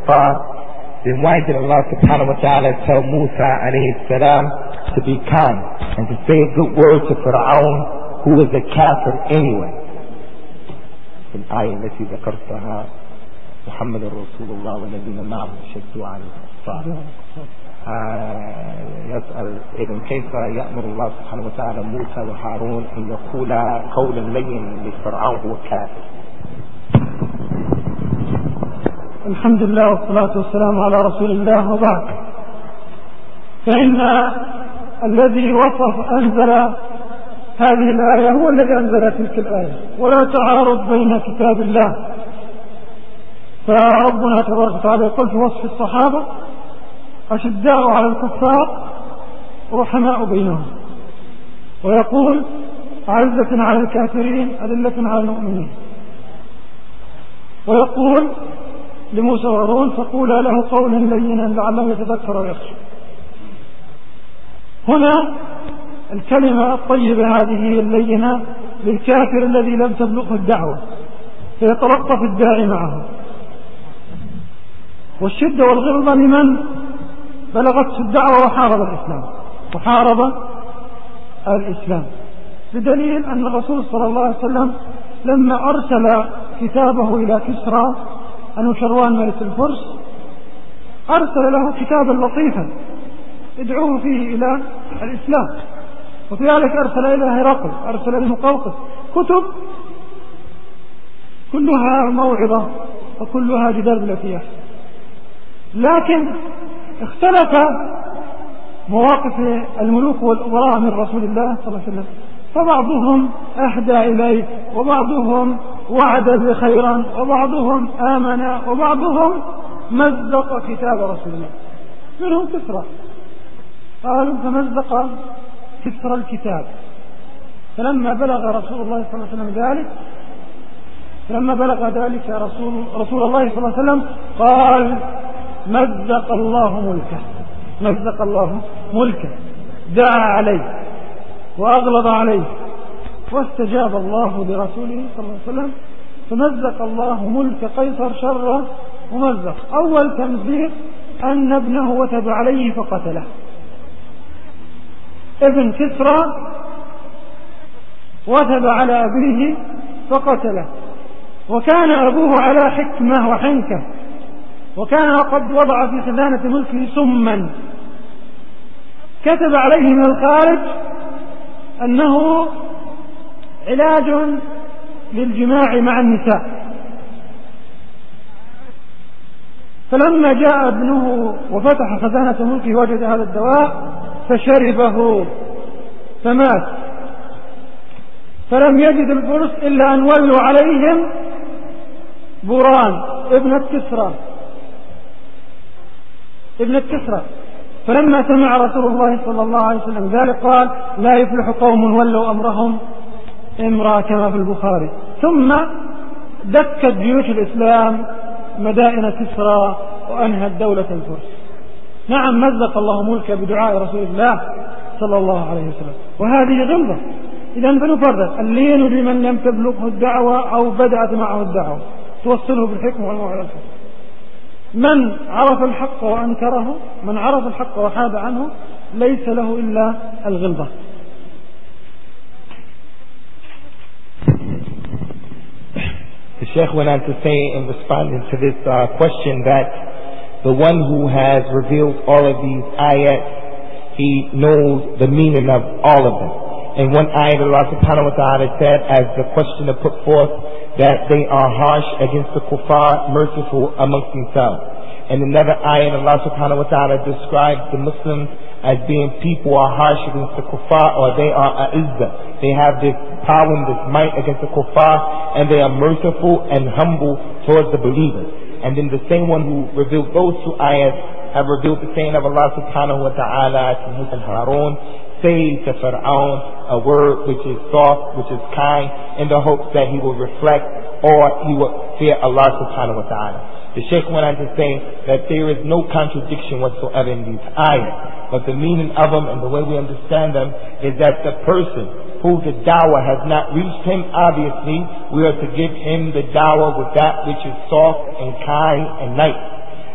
kuffar, then why did Allah subhanahu wa ta'ala tell Musa alayhi salam to be calm and to say a good word to Fir'aun, who was a kafir anyway? في الآية التي ذكرتها محمد رسول الله والذين معه شدوا على الكفار. يسأل إذن كيف يأمر الله سبحانه وتعالى موسى وهارون أن يقولا قولا لينا لفرعون هو كافر؟ الحمد لله والصلاة والسلام على رسول الله، وبعد، فإن الذي أنزل هذه الآية هو الذي أنزل تلك الآية، ولا تعارض بين كتاب الله. فربنا تبارك وتعالى يقول في وصف الصحابة: أشداء على الكفار رحماء بينهم، ويقول: أعزة على الكافرين أذلة على المؤمنين، ويقول لموسى وهارون: فقولا له قولا لينا لعله يتذكر ويخشى. هنا الكلمة الطيبة هذه اللينة للكافر الذي لم تبلغه الدعوة فيتلطف الداعي معه، والشدة والغلظة لمن بلغته الدعوة وحارب الإسلام، بدليل أن الرسول صلى الله عليه وسلم لما أرسل كتابه إلى كسرى أنوشروان ملك الفرس أرسل له كتابا لطيفا يدعوه فيه إلى الإسلام، وفي ذلك أرسل إلى هرقل، أرسل لمقوقس كتب كلها موعظة وكلها جدال بالتي يحصل. لكن اختلف مواقف الملوك والأمراء من رسول الله صلى الله عليه وسلم، فبعضهم أهدى إليه، وبعضهم وعد بخيرا، وبعضهم آمن، وبعضهم مزق كتاب رسول الله، منهم كسرى، قالوا فمزق كسرى الكتاب. فلما بلغ رسول الله صلى الله عليه وسلم ذلك، فلما بلغ ذلك رسول الله صلى الله عليه وسلم قال: مزق الله ملكه، دعا عليه وأغلظ عليه، واستجاب الله لرسوله صلى الله عليه وسلم، فمزق الله ملك قيصر شر ممزق. أول تمزيق أن ابنه وتب عليه فقتله، ابن كسرى وتب على أبيه فقتله، وكان أبوه على حكمة وحنكة، وكان قد وضع في خزانة ملكه سما كتب عليه من الخارج أنه علاج للجماع مع النساء. فلما جاء ابنه وفتح خزانة ملكه وجد هذا الدواء فشربه فمات. فلم يجد الفرس إلا أن ولوا عليهم بوران ابنة كسرى. فلما سمع رسول الله صلى الله عليه وسلم ذلك قال: لا يفلح قوم ولوا أمرهم امرأة، كما في البخاري. ثم دكت جيوش الإسلام مدائن كسرى وأنهت دولة الفرس. نعم، مزق الله ملكه بدعاء رسول الله صلى الله عليه وسلم، وهذه غلظة. إذن فنفرق: اللين لمن لم تبلغه الدعوة أو بدأت معه الدعوة، توصله بالحكمة والموعظة. من عرف الحق وأنكره، من عرف الحق وحاد عنه، ليس له إلا الغلظة. The Sheikh went on to say in responding to this question that the one who has revealed all of these ayat, he knows the meaning of all of them. In one ayat, Allah subhanahu wa ta'ala said, as the questioner put forth, that they are harsh against the kuffar, merciful amongst themselves. In another ayat, Allah subhanahu wa ta'ala describes the Muslims as being people who are harsh against the kuffar, or they are a'izzah. They have this power and this might against the kuffar, and they are merciful and humble towards the believers. And then the same one who revealed those two ayats have revealed the saying of Allah subhanahu wa ta'ala to Musa and Harun: say to Fir'aun a word which is soft, which is kind, in the hopes that he will reflect or he will fear Allah subhanahu wa ta'ala. The Shaykh went on to say that there is no contradiction whatsoever in these ayahs, but the meaning of them and the way we understand them is that the person who the dawah has not reached him, obviously we are to give him the dawah with that which is soft and kind and nice.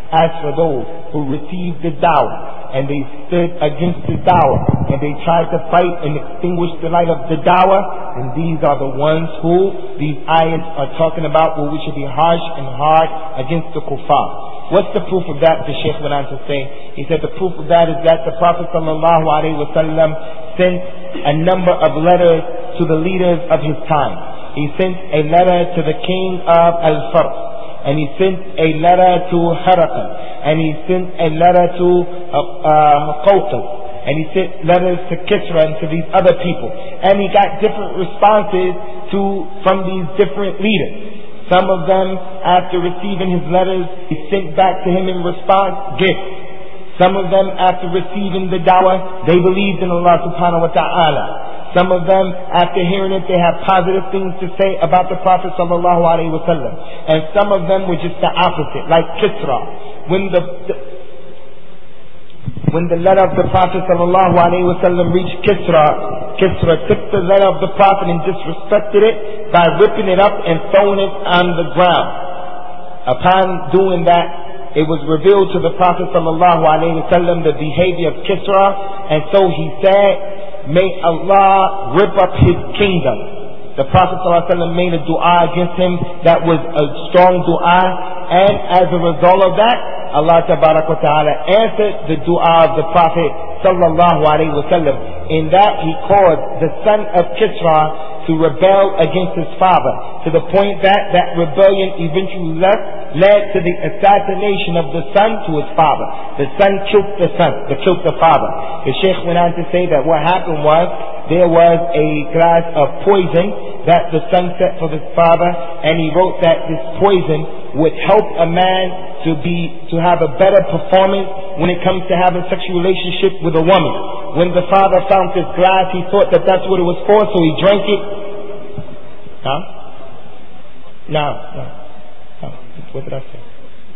As for those who received the dawah and they stood against the dawah and they tried to fight and extinguish the light of the dawah, and these are the ones who these ayats are talking about, where we should be harsh and hard against the kuffar. What's the proof of that? The Shaykh went on to say, he said the proof of that is that the Prophet sallallahu alaihi wasallam sent a number of letters to the leaders of his time. He sent a letter to the king of Al-Fars, and he sent a letter to Herakl, and he sent a letter to Qawqas, and he sent letters to Kisra and to these other people. And he got different responses from these different leaders. Some of them, after receiving his letters, he sent back to him in response gifts. Some of them, after receiving the dawah, they believed in Allah subhanahu wa ta'ala. Some of them, after hearing it, they have positive things to say about the Prophet sallallahu alaihi wasallam. And some of them were just the opposite, like Kisra. When the letter of the Prophet sallallahu alaihi wasallam reached Kisra, Kisra took the letter of the Prophet and disrespected it by ripping it up and throwing it on the ground. Upon doing that, it was revealed to the Prophet sallallahu alaihi wasallam the behavior of Kisra, and so he said, "May Allah rip up his kingdom." The Prophet sallallahu alaihi wasallam made a dua against him that was a strong dua, and as a result of that, Allah tabarak wa ta'ala answered the dua of the Prophet sallallahu alaihi wasallam. In that he caused the son of Kisra to rebel against his father, to the point that that rebellion eventually led to the assassination of the son to his father. The son killed the father. The Shaykh went on to say that what happened was, there was a glass of poison that the son set for his father, and he wrote that this poison would help a man to have a better performance when it comes to having sexual relationship with a woman. When the father found this glass, he thought that that's what it was for, so he drank it. No. What did I say?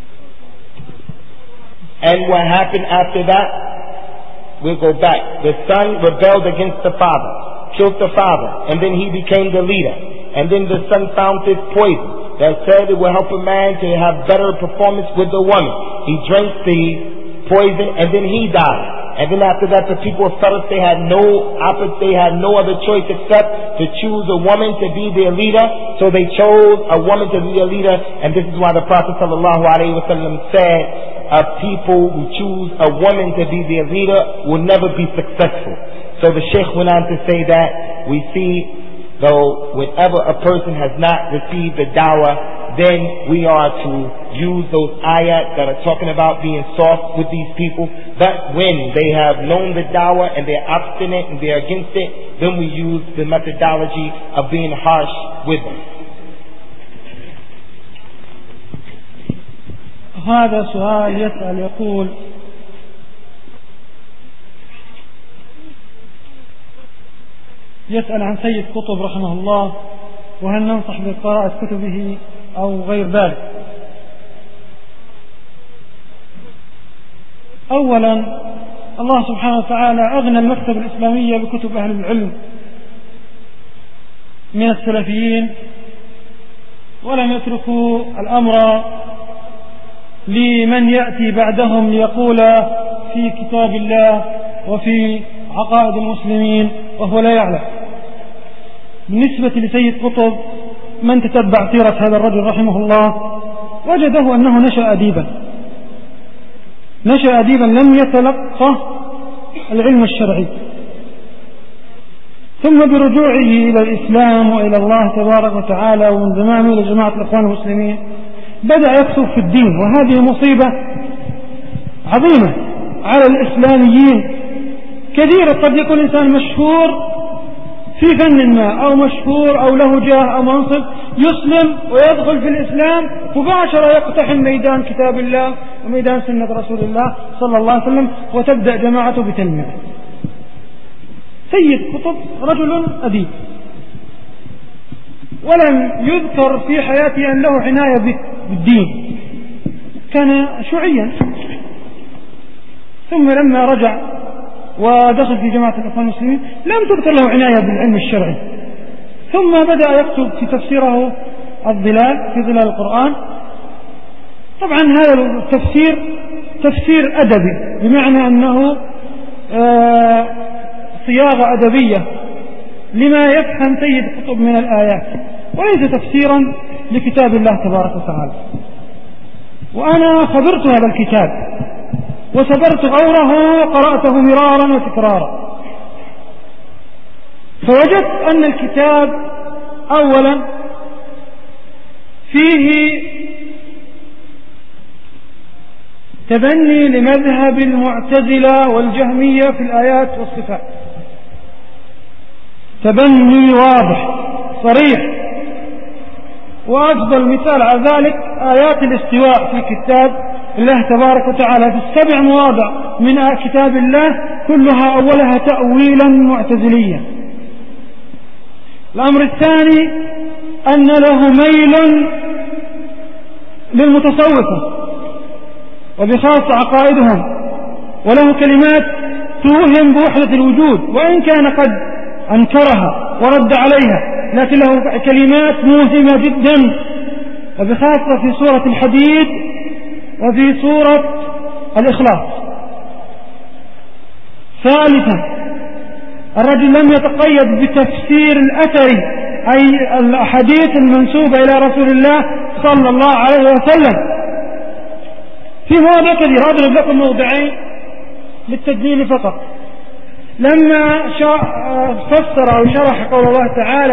And what happened after that? We'll go back. The son rebelled against the father, killed the father, and then he became the leader. And then the son found this poison that said it will help a man to have better performance with the woman. He drank the poison and then he died. And then after that, the people of Faras, they had no other choice except to choose a woman to be their leader. So they chose a woman to be their leader, and this is why the Prophet sallallahu alaihi wasallam said, people who choose a woman to be their leader will never be successful. So the Shaykh went on to say that we see, though, whenever a person has not received the dawah, then we are to use those ayat that are talking about being soft with these people. But when they have known the dawah and they're obstinate and they're against it, then we use the methodology of being harsh with them. هذا سؤال يسأل يقول: يسأل عن سيد قطب رحمه الله، وهل ننصح بقراءة كتبه أو غير ذلك؟ أولا، الله سبحانه وتعالى أغنى المكتبة الإسلامية بكتب أهل العلم من السلفيين، ولم يتركوا الأمر لمن يأتي بعدهم ليقول في كتاب الله وفي عقائد المسلمين وهو لا يعلم. بالنسبة لسيد قطب، من تتبع سيرة هذا الرجل رحمه الله وجده أنه نشأ أديبا لم يتلقى العلم الشرعي، ثم برجوعه إلى الإسلام وإلى الله تبارك وتعالى وانضمامه إلى جماعة الإخوان المسلمين بدأ يكتب في الدين، وهذه مصيبة عظيمة على الإسلاميين. كثيرا قد يكون إنسان مشهور في فن ما، أو مشهور أو له جاه أو منصب، يسلم ويدخل في الإسلام مباشرة يقتحم ميدان كتاب الله وميدان سنة رسول الله صلى الله عليه وسلم، وتبدأ جماعته بتلميذه. سيد قطب رجل أديب، ولم يذكر في حياته أن له عناية بالدين، كان شيوعيا. ثم لما رجع ودخل في جماعة الإخوان المسلمين لم تذكر له عناية بالعلم الشرعي، ثم بدأ يكتب في تفسيره الظلال في ظلال القرآن، طبعا هذا التفسير تفسير أدبي، بمعنى أنه صياغة أدبية لما يفهم سيد قطب من الآيات، وليس تفسيرا لكتاب الله تبارك وتعالى. وأنا خبرت هذا الكتاب وسبرت غوره وقرأته مرارا وتكرارا، فوجدت أن الكتاب أولا فيه تبني لمذهب المعتزلة والجهمية في الآيات والصفات، تبني واضح صريح. وأفضل مثال على ذلك آيات الاستواء في كتاب الله تبارك وتعالى في 7 مواضع من كتاب الله، كلها أولها تأويلا معتزليا. الأمر الثاني أن له ميل للمتصوفة وبخاصة عقائدهم، وله كلمات توهم بوحدة الوجود، وإن كان قد أنكرها ورد عليها، لكن له كلمات موهمة جدا، وبخاصة في سورة الحديد وفي سورة الإخلاص. ثالثا الرجل لم يتقيد بتفسير الأثري، أي الأحاديث المنسوبة إلى رسول الله صلى الله عليه وسلم، في مواضع كثيرة. أضرب لكم موضعين للتدليل فقط. لما فسر أو شرح قول الله تعالى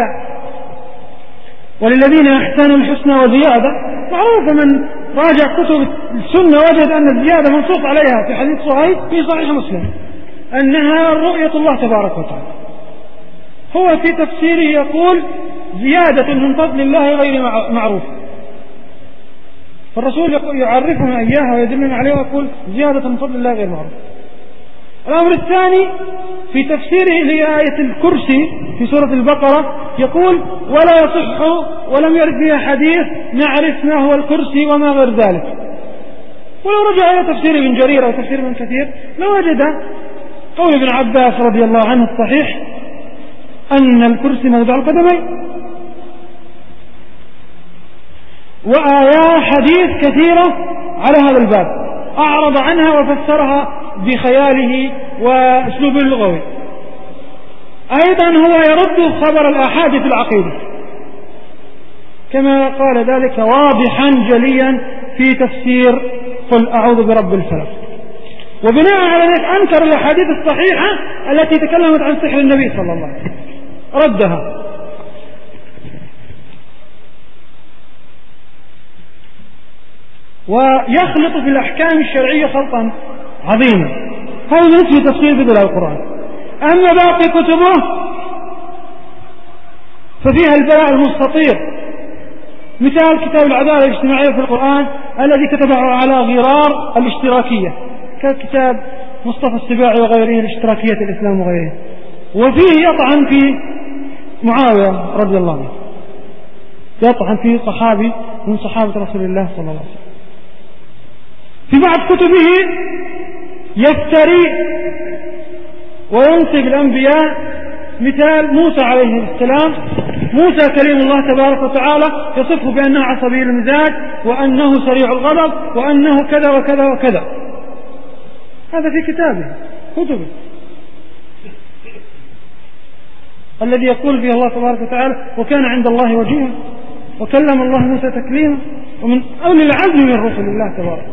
وللذين أحسنوا الحسنى وزيادة، معروف من راجع كتب السنة وجد أن الزيادة منصوص عليها في حديث صحيح في صحيح مسلم أنها رؤية الله تبارك وتعالى. هو في تفسيره يقول زيادة من فضل الله غير معروف، فالرسول يعرفنا إياها ويدلنا عليها ويقول زيادة من فضل الله غير معروف. الأمر الثاني في تفسيره لآية الكرسي في سورة البقرة يقول ولا يصح ولم يرد فيها حديث نعرف ما هو الكرسي وما غير ذلك. ولو رجع إلى تفسير ابن جرير أو تفسير ابن كثير لوجد قول ابن عباس رضي الله عنه الصحيح أن الكرسي موضع القدمين، وآيات حديث كثيرة على هذا الباب أعرض عنها وفسرها بخياله وأسلوبه اللغوي. أيضا هو يرد خبر الآحاد في العقيدة كما قال ذلك واضحا جليا في تفسير قل أعوذ برب الفلق. وبناء على ذلك أنكر الأحاديث الصحيحة التي تكلمت عن سحر النبي صلى الله عليه وسلم، ردها. ويخلط في الأحكام الشرعية خلطا عظيما. هذا بالنسبة لتفسير بدل القرآن. أما باقي كتبه ففيها البلاء المستطير، مثال كتاب العدالة الاجتماعية في القرآن الذي كتبه على غرار الاشتراكية ككتاب مصطفى السباعي وغيره الاشتراكية الإسلام وغيره، وفيه يطعن في معاوية رضي الله عنه، يطعن في صحابي من صحابة رسول الله صلى الله عليه وسلم. في بعض كتبه يفتري وينسب الأنبياء، مثال موسى عليه السلام، موسى كريم الله تبارك وتعالى يصفه بأنه عصبي المزاج وأنه سريع الغضب وأنه كذا وكذا وكذا. هذا في كتبه الذي يقول فيه الله تبارك وتعالى وكان عند الله وجيها وكلم الله موسى تكليما، ومن أولي العزم من رسل الله تبارك.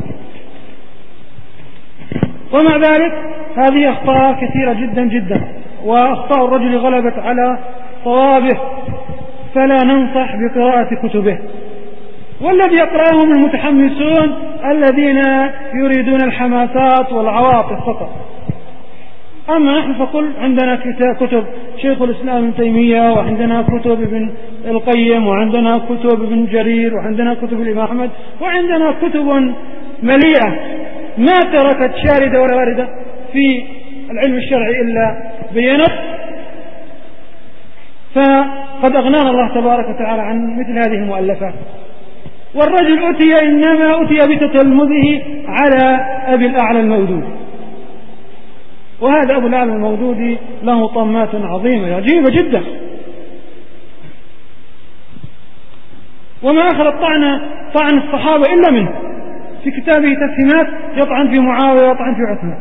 ومع ذلك هذه أخطاء كثيرة جدا جدا، وأخطاء الرجل غلبت على صوابه، فلا ننصح بقراءة كتبه. والذي يقرأهم المتحمسون الذين يريدون الحماسات والعواطف فقط. أما نحن فقل عندنا كتب شيخ الإسلام ابن تيمية، وعندنا كتب ابن القيم، وعندنا كتب ابن جرير، وعندنا كتب الإمام أحمد، وعندنا كتب مليئة ما تركت شاردة ولا واردة في العلم الشرعي إلا بينت. فقد أغنانا الله تبارك وتعالى عن مثل هذه المؤلفات. والرجل إنما أتي بتتلمذه على أبي الأعلى المودودي، وهذا أبو الأعلى المودودي له طمات عظيمة عجيبة جدا، وما أخذ طعن الصحابة إلا منه، في كتابه تسهيمات يطعن في معاوية ويطعن في عثمان.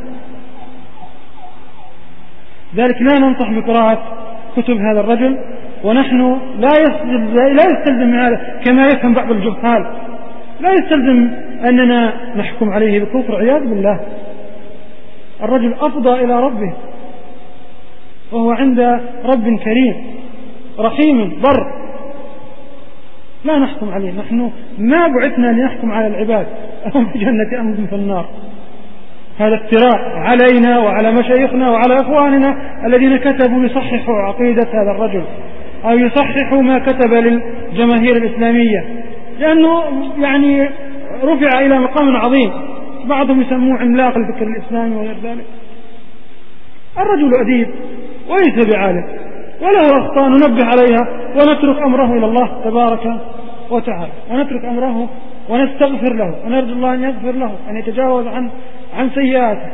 ذلك لا ننصح بقراءة كتب هذا الرجل، ونحن لا يستلزم من هذا كما يفهم بعض الجهال، لا يستلزم أننا نحكم عليه بالكفر عياذ بالله. الرجل أفضى إلى ربه وهو عند رب كريم رحيم بر، لا نحكم عليه. نحن ما بعثنا لنحكم على العباد أهم في جنة أم في النار. هذا افتراء علينا وعلى مشايخنا وعلى إخواننا الذين كتبوا يصححوا عقيدة هذا الرجل أو يصححوا ما كتب للجماهير الإسلامية، لأنه يعني رفع إلى مقام عظيم، بعضهم يسموه عملاق الفكر الإسلامي وغير ذلك. الرجل أديب وليس بعالم وله أخطاء ننبه عليها ونترك أمره إلى الله تبارك وتعالى، ونترك أمره ونستغفر له ونرجو الله أن يغفر له، أن يتجاوز عن سيئاته.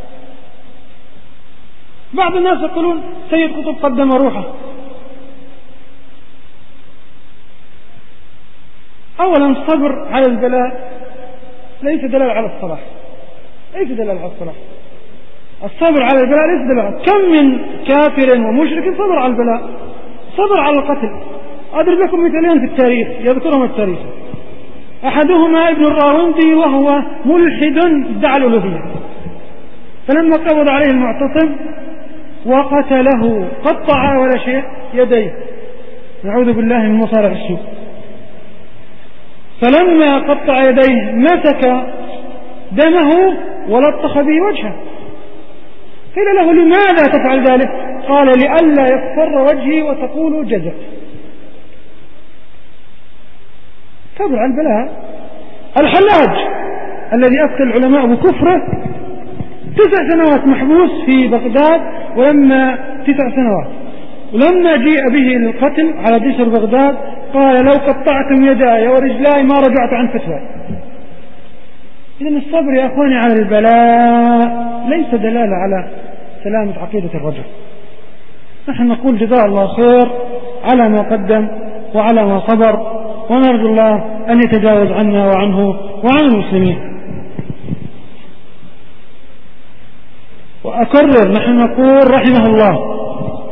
بعض الناس يقولون سيد قطب قدم روحه. أولا الصبر على البلاء ليس دلالة على الصلاح، ليس دلالة على الصلاح. الصبر على البلاء ليس دلالة. كم من كافر ومشرك صبر على البلاء، صبر على القتل. أضرب لكم مثالين في التاريخ يذكرهم التاريخ. أحدهما ابن الراوندي وهو ملحد ادعى الألوهية، فلما قبض عليه المعتصم وقتله قطع ولا شيء يديه، نعوذ بالله من مصارع السوء. فلما قطع يديه مسك دمه ولطخ به وجهه، قيل له لماذا تفعل ذلك؟ قال لئلا يصفر وجهي وتقول جزع. صبر على البلاء. الحلاج الذي أفتى العلماء بكفره 9 سنوات محبوس في بغداد، ولما 9 سنوات ولما جيء به للقتل على جسر بغداد قال لو قطعتم يداي ورجلاي ما رجعت عن فتوى. إذن الصبر يا أخواني على البلاء ليس دلالة على سلامة عقيدة الرجل. نحن نقول جزاه الله خير على ما قدم وعلى ما صبر، ونرجو الله أن يتجاوز عنا وعنه وعن المسلمين. وأكرر نحن نقول رحمه الله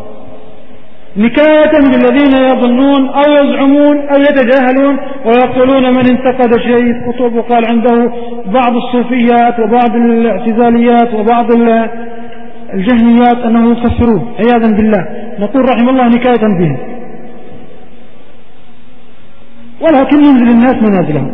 نكاية بالذين يظنون أو يزعمون أو يتجاهلون ويقولون من انتقد شيء قطب وقال عنده بعض الصوفيات وبعض الاعتزاليات وبعض الجهميات أنه يكفرون عياذا بالله، نقول رحمه الله نكاية بهم، ولكن ينزل الناس منازلهم.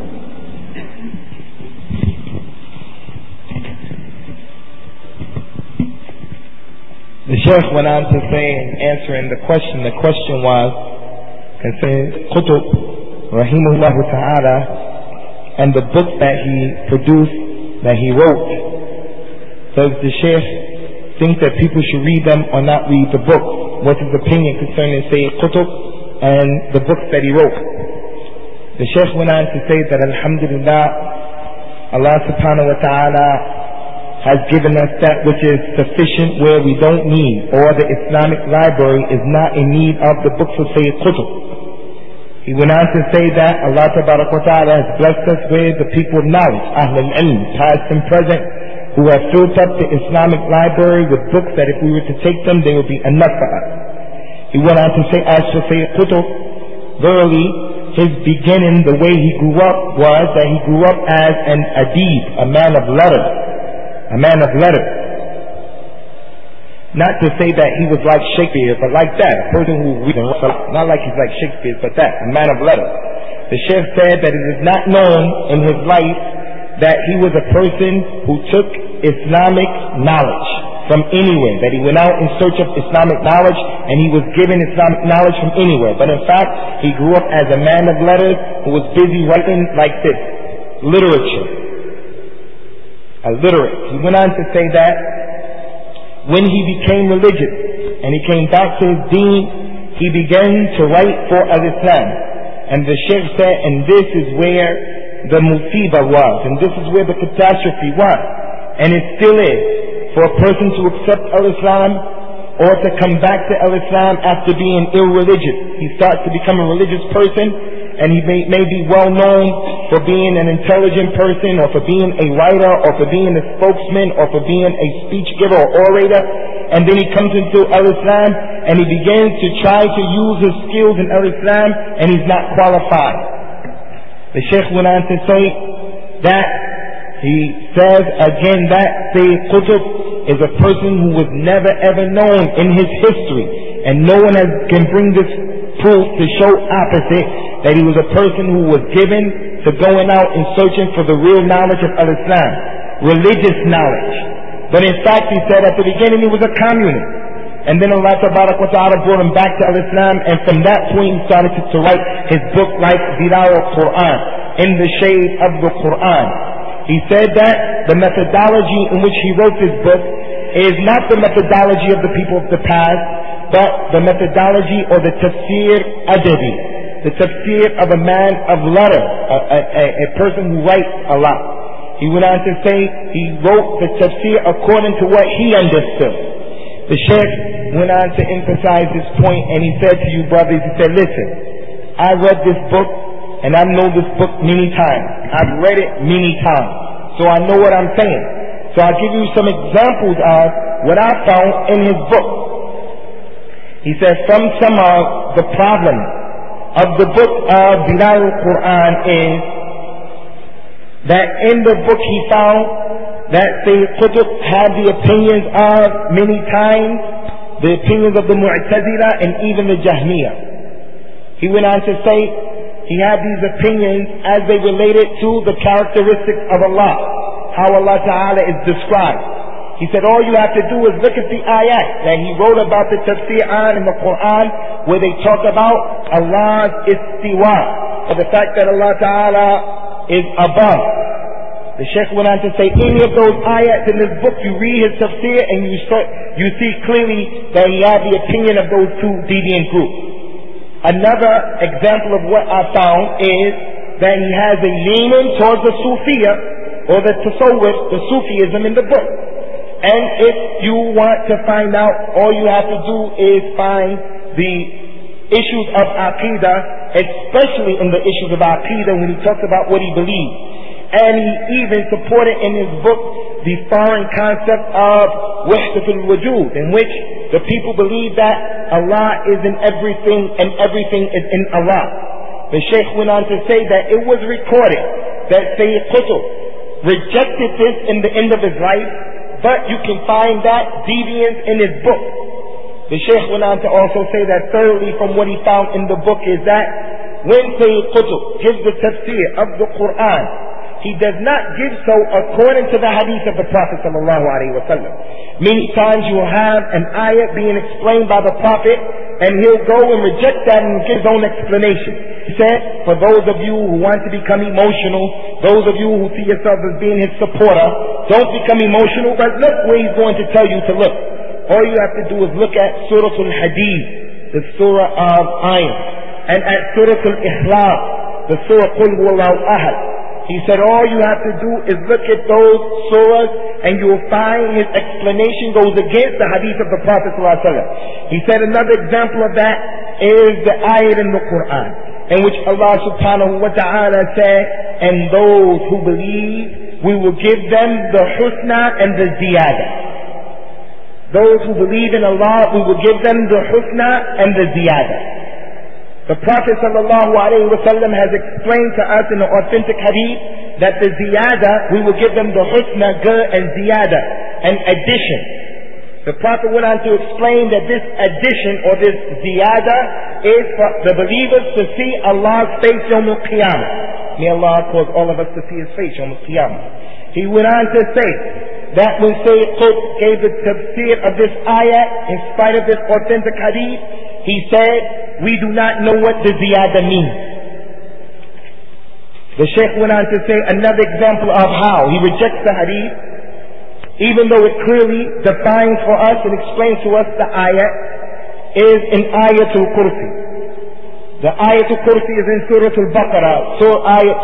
The Sheikh went on to say in answering the question was concerning Qutb rahimahullah ta'ala and the book that he produced, that he wrote. Does the Sheikh think that people should read them or not read the book? What's his opinion concerning Sayyid Qutb and the books that he wrote? The Sheikh went on to say that alhamdulillah, Allah subhanahu wa ta'ala has given us that which is sufficient where we don't need, or the Islamic library is not in need of the books of Sayyid Qutb. He went on to say that Allah tabarak wa ta'ala has blessed us with the people of knowledge, Ahlul Ilm, past and present, who have filled up the Islamic library with books that if we were to take them, they would be enough for us. He went on to say, as for Sayyid Qutb, verily, his beginning, the way he grew up was that he grew up as an adib, a man of letters. A man of letters. Not to say that he was like Shakespeare, but like that. A person who reads, not like he's like Shakespeare, but that. A man of letters. The Sheikh said that it is not known in his life that he was a person who took Islamic knowledge from anywhere. That he went out in search of Islamic knowledge and he was given Islamic knowledge from anywhere. But in fact, he grew up as a man of letters who was busy writing like this. Literature. Illiterate. He went on to say that when he became religious and he came back to his deen, he began to write for al-Islam. And the Sheikh said, and this is where the musibah was, and this is where the catastrophe was, and it still is, for a person to accept al-Islam or to come back to al-Islam after being irreligious. He starts to become a religious person, and he may be well known for being an intelligent person, or for being a writer, or for being a spokesman, or for being a speech giver or orator, and then he comes into Al-Islam and he begins to try to use his skills in Al-Islam, and he's not qualified. The Shaykh went on to say that he says again that Sayyid Qutb is a person who was never ever known in his history, and no one can bring this proof to show opposite, that he was a person who was given to going out and searching for the real knowledge of Al-Islam, religious knowledge. But in fact, he said at the beginning he was a communist, and then Allah Tabarak wa Ta'ala brought him back to Al-Islam, and from that point he started to write his book like Dilal al-Quran, In the Shade of the Quran. He said that the methodology in which he wrote this book is not the methodology of the people of the past, but the methodology or the tafsir adabi, the tafsir of a man of letter, a person who writes a lot. He went on to say he wrote the tafsir according to what he understood. The Shaykh went on to emphasize this point, and he said to you brothers, he said, listen, I read this book, and I know this book many times. I've read it many times, so I know what I'm saying. So I'll give you some examples of what I found in his book. He says from some of the problems of the book of Dilal al-Quran is that in the book he found that Sayyid Qutb had the opinions of many times, the opinions of the Mu'tazila and even the Jahmiyyah. He went on to say he had these opinions as they related to the characteristics of Allah, how Allah Ta'ala is described. He said all you have to do is look at the ayat that he wrote about the tafsir on in the Quran, where they talk about Allah's istiwa, or the fact that Allah Ta'ala is above. The Shaykh went on to say any of those ayats in this book, you read his tafsir and you see clearly that he had the opinion of those two deviant groups. Another example of what I found is that he has a leaning towards the Sufiya, or the Tasawwuf, the Sufism in the book. And if you want to find out, all you have to do is find the issues of Aqidah, especially in the issues of Aqidah when he talks about what he believes. And he even supported in his book the foreign concept of Wahdatul Wujud, in which the people believe that Allah is in everything and everything is in Allah. The Shaykh went on to say that it was recorded that Sayyid Qutb rejected this in the end of his life, but you can find that deviance in his book. The Shaykh went on to also say that thirdly from what he found in the book is that when Sayyid Qutb gives the tafsir of the Quran, he does not give so according to the hadith of the Prophet sallallahu alaihi wasallam. Many times you will have an ayat being explained by the Prophet, and he'll go and reject that and give his own explanation. He said, for those of you who want to become emotional, those of you who see yourself as being his supporter, don't become emotional, but look where he's going to tell you to look. All you have to do is look at Surah Al-Hadid, the Surah of Iron, and at Surah Al-Ikhlas, the Surah Qul Huwallahu Ahad. He said all you have to do is look at those surahs and you will find his explanation goes against the hadith of the Prophet ﷺ. He said another example of that is the ayat in the Quran, in which Allah subhanahu wa ta'ala said, and those who believe, we will give them the husna and the ziyada. Those who believe in Allah, we will give them the husna and the ziyada. The Prophet sallallahu alaihi wasallam has explained to us in the authentic hadith that the ziyada, we will give them the husna, good, and ziyada, an addition. The Prophet went on to explain that this addition or this ziyada is for the believers to see Allah's face Yawm al-Qiyamah. May Allah cause all of us to see His face Yawm al-Qiyamah. He went on to say that when Sayyid Qutb gave the tafsir of this ayat, in spite of this authentic hadith, he said, we do not know what the ziyada means. The Shaykh went on to say another example of how he rejects the hadith, even though it clearly defines for us and explains to us the ayat, is in Ayatul Kursi. The Ayatul Kursi is in Surah Al-Baqarah, Surah Ayat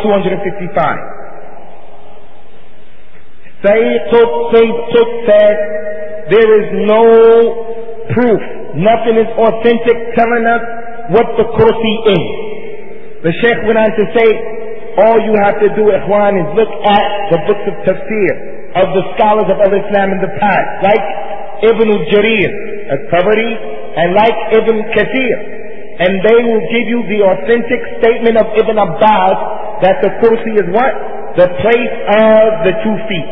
255. Sayyid Qutb said, there is no proof, nothing is authentic telling us what the kursi is. The Shaykh went on to say, all you have to do, ikhwan, is look at the books of tafsir of the scholars of Islam in the past, like Ibn Jarir al-Tabari and like Ibn Kathir, and they will give you the authentic statement of Ibn Abbas that the kursi is what? The place of the 2 feet.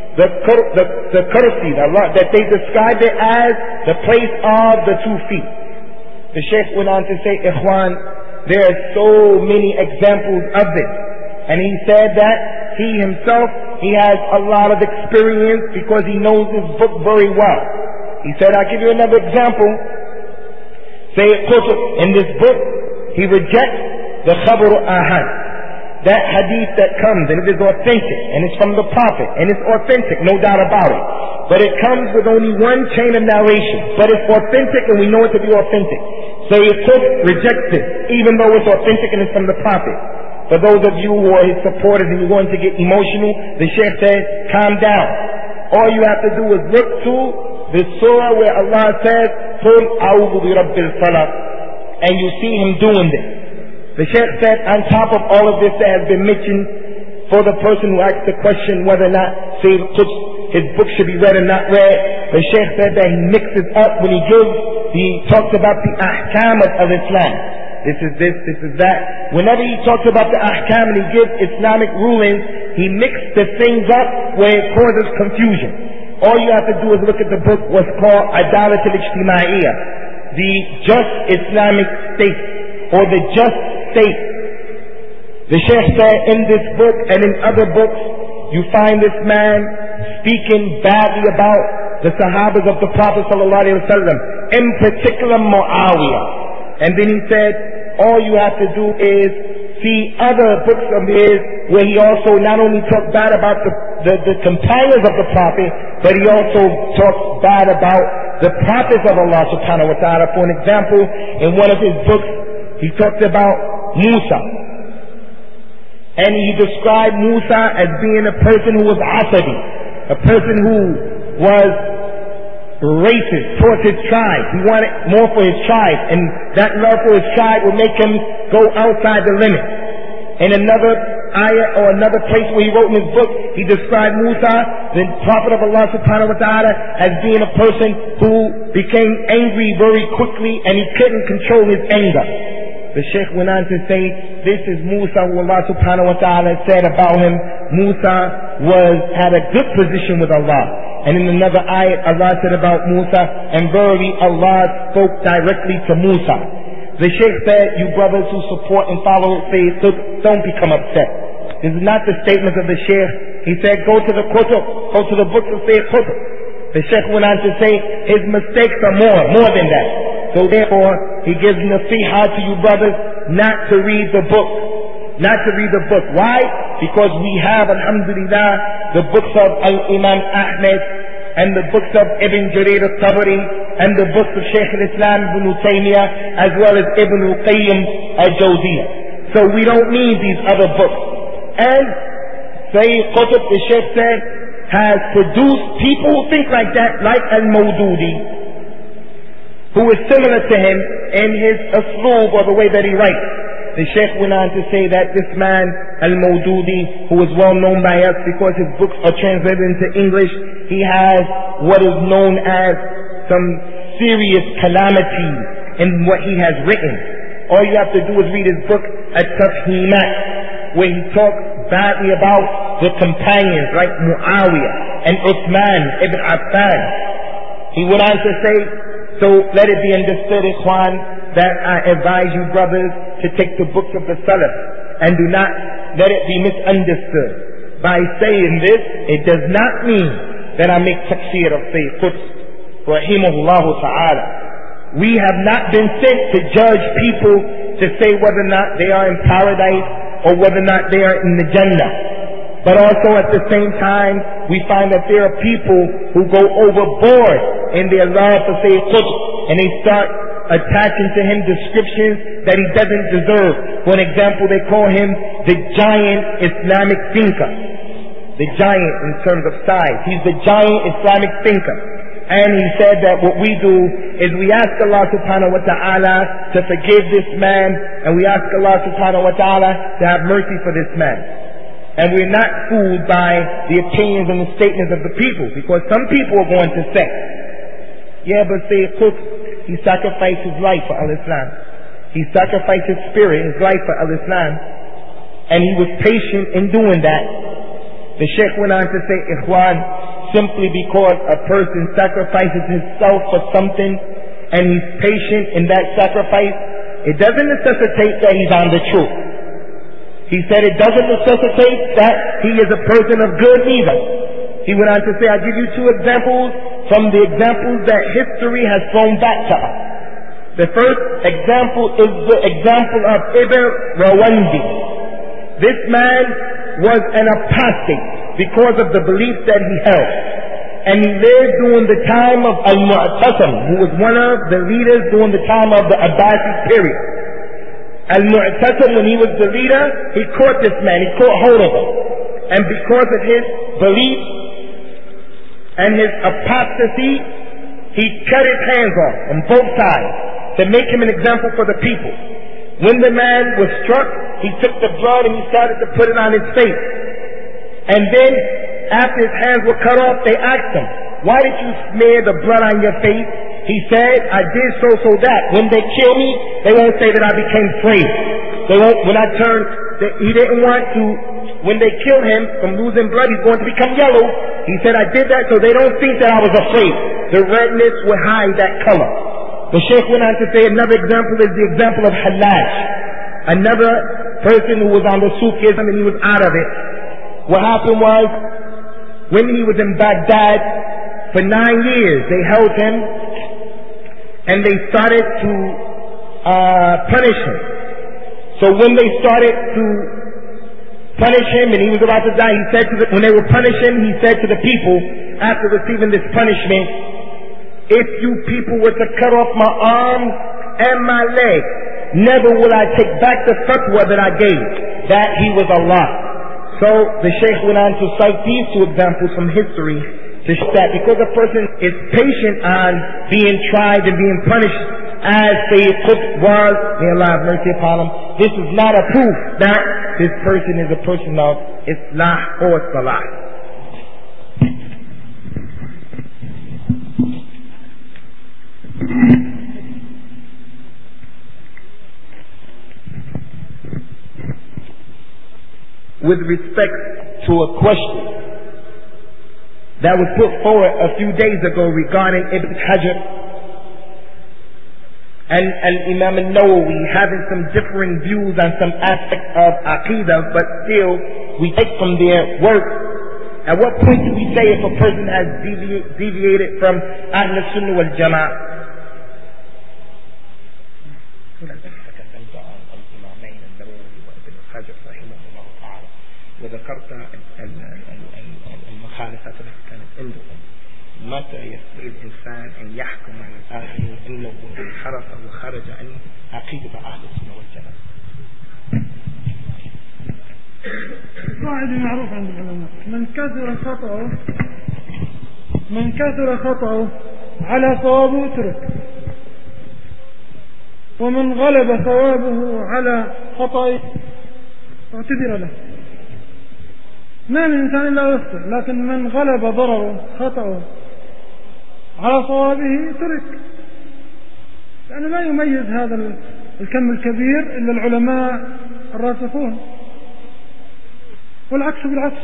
The kursi, that they described it as the place of the 2 feet. The Shaykh went on to say, ikhwan, there are so many examples of this. And he said that he himself, he has a lot of experience because he knows his book very well. He said, I'll give you another example. Sayyid Qutb, in this book, he rejects the Khabar Ahad. That hadith that comes, and it is authentic, and it's from the Prophet, and it's authentic, no doubt about it. But it comes with only one chain of narration. But it's authentic, and we know it to be authentic. Sayyid Qutb rejects it, even though it's authentic and it's from the Prophet. For those of you who are his supporters and you're going to get emotional, the Shaykh said, calm down. All you have to do is look to the surah where Allah says, قُلْ أَعُوذُ بِرَبِّ الْفَلَقِ, and you see him doing this. The Shaykh said, on top of all of this that has been mentioned, for the person who asked the question whether or not Sayyid Qutb, his book should be read or not read, the Shaykh said that he mixes up when he talks about the ahkam of Islam. This is this, this is that. Whenever he talks about the ahkam and he gives Islamic rulings, he mixes the things up where it causes confusion. All you have to do is look at the book, what's called Adalat al-Ijtimaiyya, the just Islamic state, or the just state. The Shaykh said in this book and in other books, you find this man speaking badly about the Sahabas of the Prophet ﷺ, in particular Muawiyah. And then he said, all you have to do is see other books of his where he also not only talks bad about the companions of the Prophet, but he also talks bad about the prophets of Allah subhanahu wa ta'ala. For an example, in one of his books, he talked about Musa. And he described Musa as being a person who was asabi, a person who was racist towards his tribe. He wanted more for his tribe, and that love for his tribe would make him go outside the limit. In another ayah or another place where he wrote in his book, he described Musa, the prophet of Allah subhanahu wa ta'ala, as being a person who became angry very quickly and he couldn't control his anger. The Shaykh went on to say, this is Musa who Allah subhanahu wa ta'ala said about him, Musa had a good position with Allah. And in another ayat, Allah said about Musa, and verily Allah spoke directly to Musa. The Shaykh said, you brothers who support and follow Sayyid Qutb, don't become upset. This is not the statement of the Shaykh. He said, go to the Qutb, go to the books of Sayyid Qutb. The Shaykh went on to say, his mistakes are more than that. So therefore, he gives nasiha to you brothers not to read the book. Not to read the book. Why? Because we have, alhamdulillah, the books of Imam Ahmed, and the books of Ibn Jarir al-Tabari, and the books of Shaykh al-Islam Ibn Taymiyyah, as well as Ibn al-Qayyim al-Jawziyah. So we don't need these other books. And Sayyid Qutb, the Shaykh said, has produced people who think like that, like al-Mawdudi, who is similar to him in his asloob, or the way that he writes. The Shaykh went on to say that this man, al-Mawdudi, who is well known by us because his books are translated into English, he has what is known as some serious calamity in what he has written. All you have to do is read his book, At-Tafhimat, where he talks badly about the companions like Muawiyah and Uthman ibn Affan. He went on to say, so let it be understood, ikhwan, that I advise you brothers to take the books of the Salaf and do not let it be misunderstood. By saying this, it does not mean that I make takfir of Sayyid Qutb, rahimahullah ta'ala. We have not been sent to judge people to say whether or not they are in paradise or whether or not they are in the Jannah. But also at the same time, we find that there are people who go overboard in their love for Sayyid Qutb, and they start attaching to him descriptions that he doesn't deserve. For an example, they call him the giant Islamic thinker. The giant in terms of size. He's the giant Islamic thinker. And he said that what we do is we ask Allah subhanahu wa ta'ala to forgive this man, and we ask Allah subhanahu wa ta'ala to have mercy for this man. And we're not fooled by the opinions and the statements of the people, because some people are going to say, yeah, but Sayyid Qutb, he sacrificed his life for Al-Islam. He sacrificed his spirit, his life for Al-Islam. And he was patient in doing that. The Sheikh went on to say, Ikhwan, simply because a person sacrifices himself for something and he's patient in that sacrifice, it doesn't necessitate that he's on the truth. He said it doesn't necessitate that he is a person of good neither. He went on to say, I'll give you two examples from the examples that history has thrown back to us. The first example is the example of Ibn Rawandi. This man was an apostate because of the beliefs that he held. And he lived during the time of Al-Mu'tasim, who was one of the leaders during the time of the Abbasid period. Al-Mu'tasim, when he was the leader, he caught this man, he caught hold of him. And because of his belief and his apostasy, he cut his hands off on both sides to make him an example for the people. When the man was struck, he took the blood and he started to put it on his face. And then, after his hands were cut off, they asked him, why did you smear the blood on your face? He said, I did so that when they kill me, they won't say that I became slave. They won't, when I turned, he didn't want to, when they kill him from losing blood, he's going to become yellow. He said, I did that so they don't think that I was afraid. The redness would hide that color. The Sheikh went on to say another example is the example of Hallaj. Another person who was on the Sufism and he was out of it. What happened was, when he was in Baghdad for 9 years, they held him and they started to punish him. So when they started to punish him and he was about to die, he said when they were punishing him, he said to the people after receiving this punishment, if you people were to cut off my arms and my legs, never will I take back the fatwa that I gave, that he was Allah. So the Shaykh went on to cite these two examples from history to show that because a person is patient on being tried and being punished as Sayyid Qutb was, may Allah have mercy upon him, this is not a proof that this person is a person of Islah or Salah. With respect to a question that was put forward a few days ago regarding Ibn Hajar and Imam al-Nawawi having some differing views on some aspects of Aqidah, but still we take from their work. At what point do we say if a person has deviated from Ahl Sunnah wal Jama'ah? وذكرت المخالفات التي كانت عندهم متى يستطيع الإنسان أن يحكم على الآخرين إنه انحرف وخرج عن عقيدة أهل السنة والجماعة. قاعدة معروف عند العلماء من كثر خطأه على صوابه ترك، ومن غلب ثوابه على خطأه اعتذر له. ما من إنسان إلا يخطئ، لكن من غلب ضرره خطأه على صوابه ترك، لأنه لا يميز هذا الكم الكبير إلا العلماء الراسخون، والعكس بالعكس.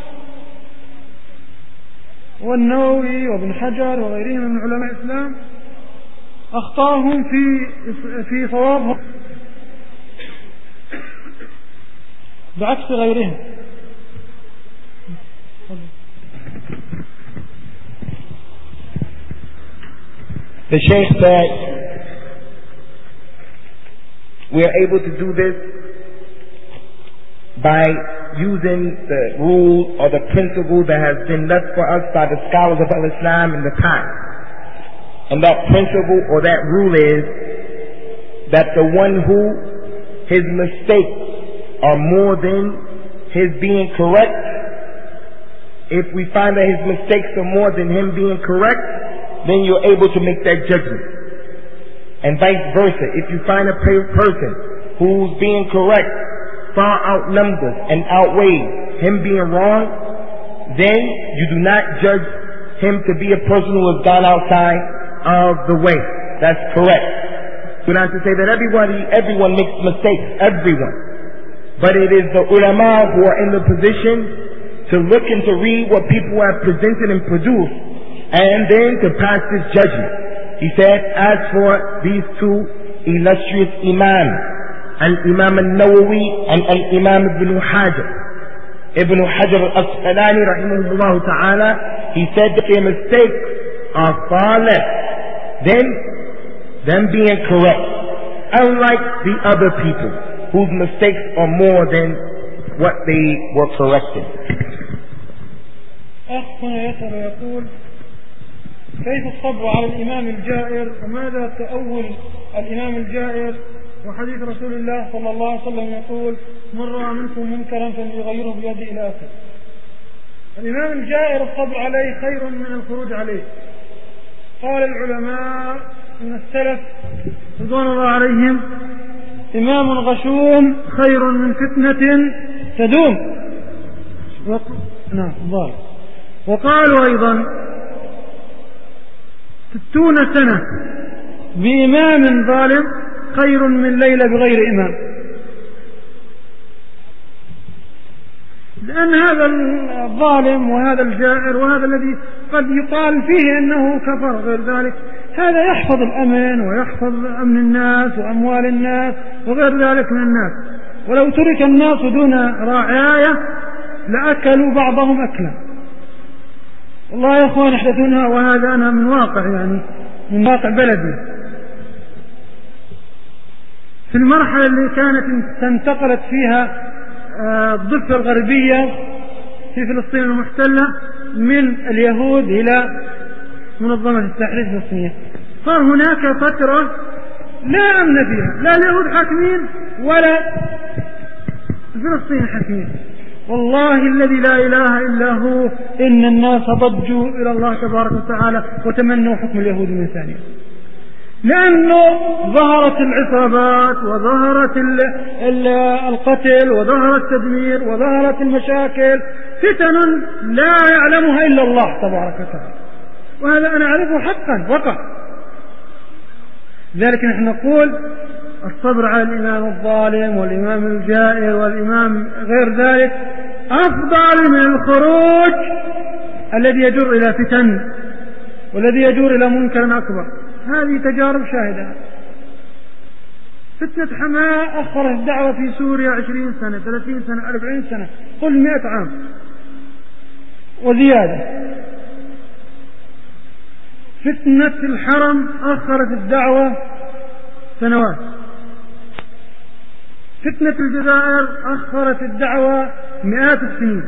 والنووي وابن حجر وغيرهم من علماء الإسلام أخطاهم في صوابهم بعكس غيرهم. The Shaykh said we are able to do this by using the rule or the principle that has been left for us by the scholars of Al-Islam in the past. And that principle or that rule is that the one who his mistakes are more than his being correct, if we find that his mistakes are more than him being correct, then you're able to make that judgment. And vice versa, if you find a person who's being correct far outnumbers and outweighs him being wrong, then you do not judge him to be a person who has gone outside of the way. That's correct. We're not to say that everyone makes mistakes, everyone. But it is the ulama who are in the position to look and to read what people have presented and produced, and then to pass this judgment. He said, as for these two illustrious imams, Al-Imam al-Nawawi and Al-Imam Ibn Hajar. Ibn Hajar al-Asqalani rahimahullah ta'ala, he said that their mistakes are far less than them being correct, unlike the other people whose mistakes are more than what they were corrected. أخنا يسأل ويقول كيف الصبر على الإمام الجائر وماذا تأول الإمام الجائر وحديث رسول الله صلى الله عليه وسلم يقول من رأى منكم منكرا فليغيره بيده إلى آخره. الإمام الجائر الصبر عليه خير من الخروج عليه. قال العلماء من السلف رضوان الله عليهم إمام غشوم خير من فتنة تدوم. وقالوا أيضا 60 سنة بإمام ظالم خير من ليلة بغير إمام، لأن هذا الظالم وهذا الجائر وهذا الذي قد يقال فيه أنه كفر غير ذلك، هذا يحفظ الأمن ويحفظ أمن الناس وأموال الناس وغير ذلك من الناس، ولو ترك الناس دون رعاية لأكلوا بعضهم أكلا. والله يا أخوان يحدثونها، وهذا أنا من واقع يعني من واقع بلدي. في المرحلة اللي كانت انتقلت فيها الضفة الغربية في فلسطين المحتلة من اليهود إلى منظمة التحرير الفلسطينية، صار هناك فترة لا أمن فيها، لا اليهود حاكمين ولا فلسطين حاكمين. والله الذي لا إله إلا هو إن الناس ضجوا إلى الله تبارك وتعالى وتمنوا حكم اليهود من ثانية، لأنه ظهرت العصابات وظهرت القتل وظهر التدمير وظهرت المشاكل، فتن لا يعلمها إلا الله تبارك وتعالى، وهذا أنا أعرفه حقا وقع. لذلك نحن نقول الصبر على الإمام الظالم والإمام الجائر والإمام غير ذلك أفضل من الخروج الذي يجر إلى فتن والذي يجر إلى منكر أكبر. هذه تجارب شاهدة. فتنة حماة أخرت الدعوة في سوريا 20 سنة 30 سنة 40 سنة قل 100 عام وزيادة. فتنة الحرم أخرت الدعوة سنوات. فتنة الجزائر أخرت الدعوة مئات السنين.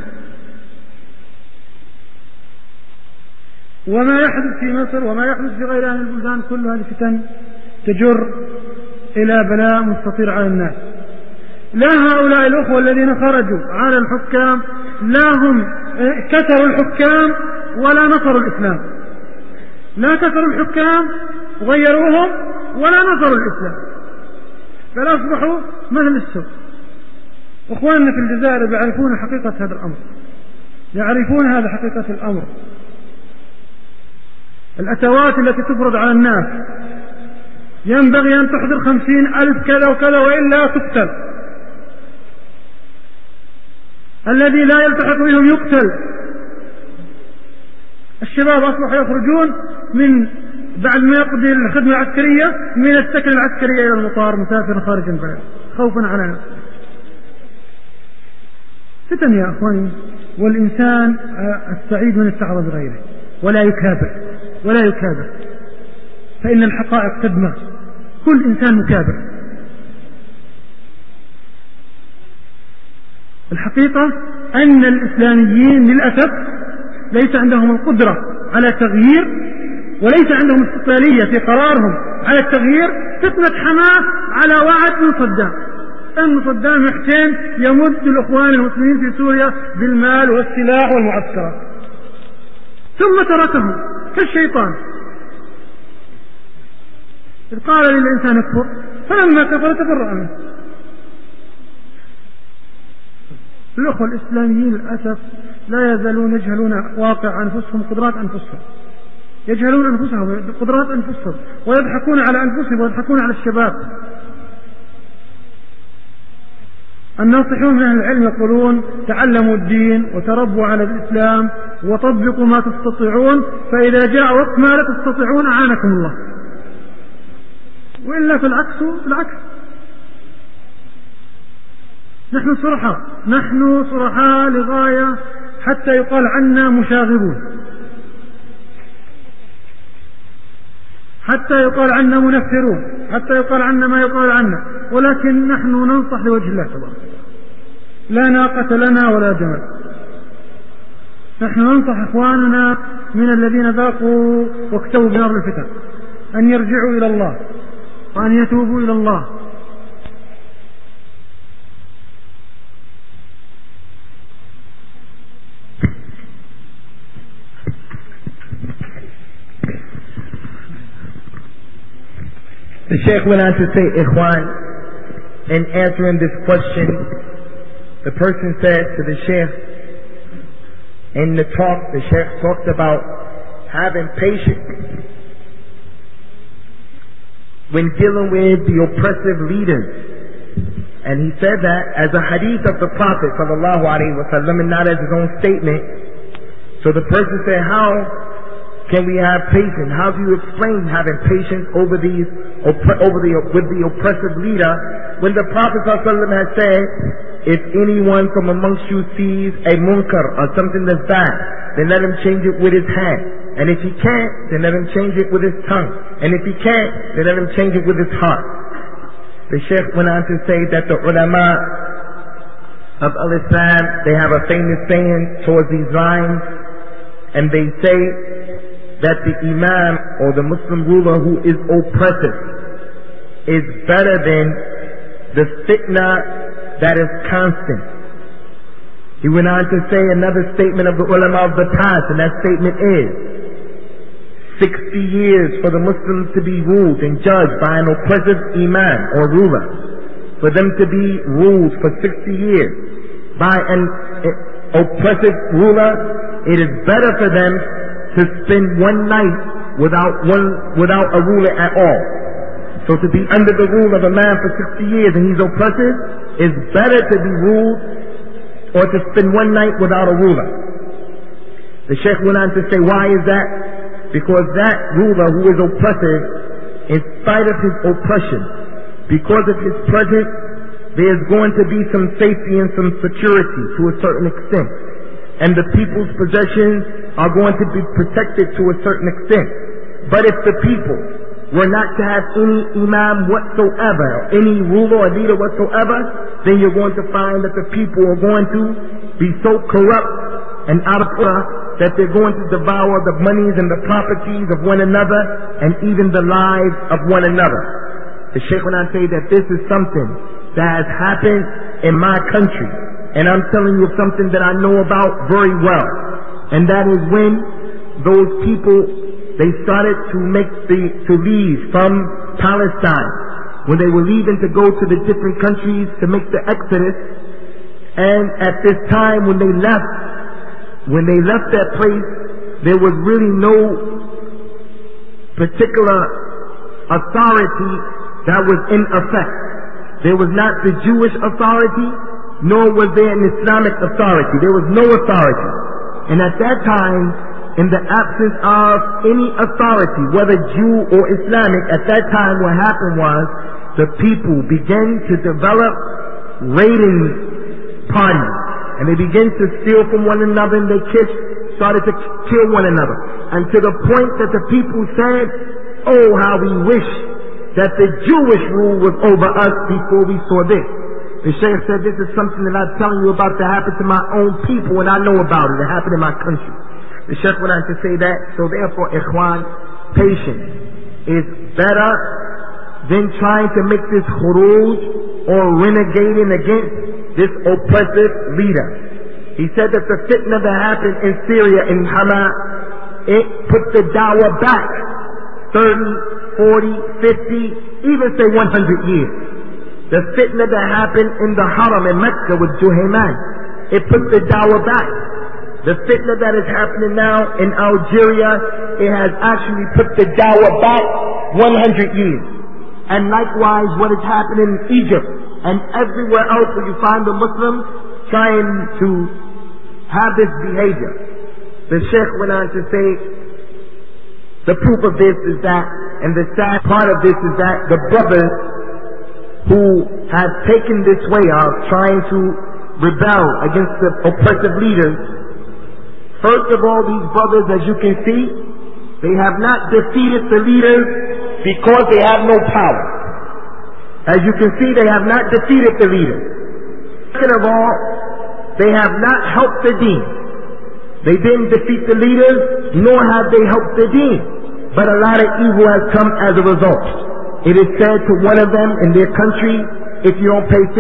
وما يحدث في مصر وما يحدث في غيرها من البلدان كل هذه الفتن تجر إلى بلاء مستطير على الناس. لا هؤلاء الأخوة الذين خرجوا على الحكام لا هم كسروا الحكام ولا نصروا الإسلام، لا كسروا الحكام غيروهم ولا نصروا الإسلام، بل أصبحوا مثل السوء. إخواننا في الجزائر يعرفون حقيقة هذا الأمر، يعرفون هذا حقيقة الأمر. الأتوات التي تفرض على الناس ينبغي أن تحضر 50,000 كذا وكذا وإلا تقتل. الذي لا يلتحق بهم يقتل. الشباب أصبحوا يخرجون من بعد ما يقضي الخدمة العسكرية من السكن العسكرية إلى المطار مسافرا خارج البلد خوفا على نفسه. فتن يا أخواني، والإنسان السعيد من التعرض بغيره ولا يكابر فإن الحقائق تدمغ. كل إنسان مكابر. الحقيقة أن الإسلاميين للأسف ليس عندهم القدرة على التغيير وليس عندهم استقلالية في قرارهم على التغيير. فتنة حماة على وعد من صدام، أن صدام حسين يمد الإخوان المسلمين في سوريا بالمال والسلاح والمعسكرات، ثم تركهم كالشيطان إذ قال للإنسان اكفر فلما كفر تبرأ منه. الأخوة الإسلاميين للأسف لا يزالون يجهلون واقع أنفسهم، قدرات أنفسهم، يجهلون أنفسهم قدرات أنفسهم، ويضحكون على أنفسهم ويضحكون على الشباب. الناصحون من أهل العلم يقولون تعلموا الدين وتربوا على الإسلام وطبقوا ما تستطيعون، فإذا جاء وقت ما لا تستطيعون أعانكم الله، وإلا بالعكس. نحن صرحاء لغاية حتى يقال عنا مشاغبون، حتى يقال عنا منفرون، حتى يقال عنا ما يقال عنا، ولكن نحن ننصح لوجه الله تبارك، لا ناقة لنا ولا جمل. نحن ننصح إخواننا من الذين ذاقوا واكتووا بنار الفتن أن يرجعوا إلى الله وأن يتوبوا إلى الله. The Sheikh went on to say, Ikhwan, in answering this question, the person said to the Sheikh, in the talk, the Sheikh talked about having patience when dealing with the oppressive leaders. And he said that as a hadith of the Prophet sallallahu alaihi wasallam and not as his own statement. So the person said, how can we have patience? How do you explain having patience with the oppressive leader when the Prophet ﷺ has said, if anyone from amongst you sees a munkar or something that's bad, then let him change it with his hand. And if he can't, then let him change it with his tongue. And if he can't, then let him change it with his heart. The Sheikh went on to say that the ulama of al-Islam, they have a famous saying towards these lines, and they say that the imam or the Muslim ruler who is oppressive is better than the fitna that is constant. He went on to say another statement of the ulama of the past, and that statement is 60 years for the Muslims to be ruled and judged by an oppressive imam or ruler, for them to be ruled for 60 years by an oppressive ruler, it is better for them to spend one night without a ruler at all. So to be under the rule of a man for 60 years and he's oppressive, is better to be ruled or to spend one night without a ruler. The Sheikh went on to say, why is that? Because that ruler who is oppressive, in spite of his oppression, because of his presence, there's going to be some safety and some security to a certain extent. And the people's possessions are going to be protected to a certain extent. But if the people were not to have any imam whatsoever, any ruler or leader whatsoever, then you're going to find that the people are going to be so corrupt and out of order that they're going to devour the monies and the properties of one another and even the lives of one another. The Sheikh when I say that this is something that has happened in my country, and I'm telling you something that I know about very well, and that is when those people, they started to leave from Palestine, when they were leaving to go to the different countries to make the exodus. And at this time when they left that place, there was really no particular authority that was in effect. There was not the Jewish authority, nor was there an Islamic authority. There was no authority. And at that time, in the absence of any authority, whether Jew or Islamic, at that time what happened was the people began to develop raiding parties. And they began to steal from one another, and they started to kill one another. And to the point that the people said, oh, how we wish that the Jewish rule was over us before we saw this. The Shaykh said, this is something that I'm telling you about that happened to my own people, and I know about it. It happened in my country. The Shaykh went on to say that, so therefore, Ikhwan, patience is better than trying to make this khuruj or renegading against this oppressive leader. He said that the fitna that happened in Syria, in Hama, it put the dawah back 30, 40, 50, even say 100 years. The fitna that happened in the Haram in Mecca with Juhayman, it put the dawah back. The fitna that is happening now in Algeria, it has actually put the dawah back 100 years. And likewise what is happening in Egypt and everywhere else where you find the Muslims trying to have this behavior. The Sheikh went on to say, the proof of this is that, and the sad part of this is that the brothers who have taken this way of trying to rebel against the oppressive leaders, first of all, these brothers, as you can see, they have not defeated the leaders because they have no power. As you can see, they have not defeated the leaders. Second of all, they have not helped the deen. They didn't defeat the leaders, nor have they helped the deen. But a lot of evil has come as a result. It is said to one of them in their country, if you don't pay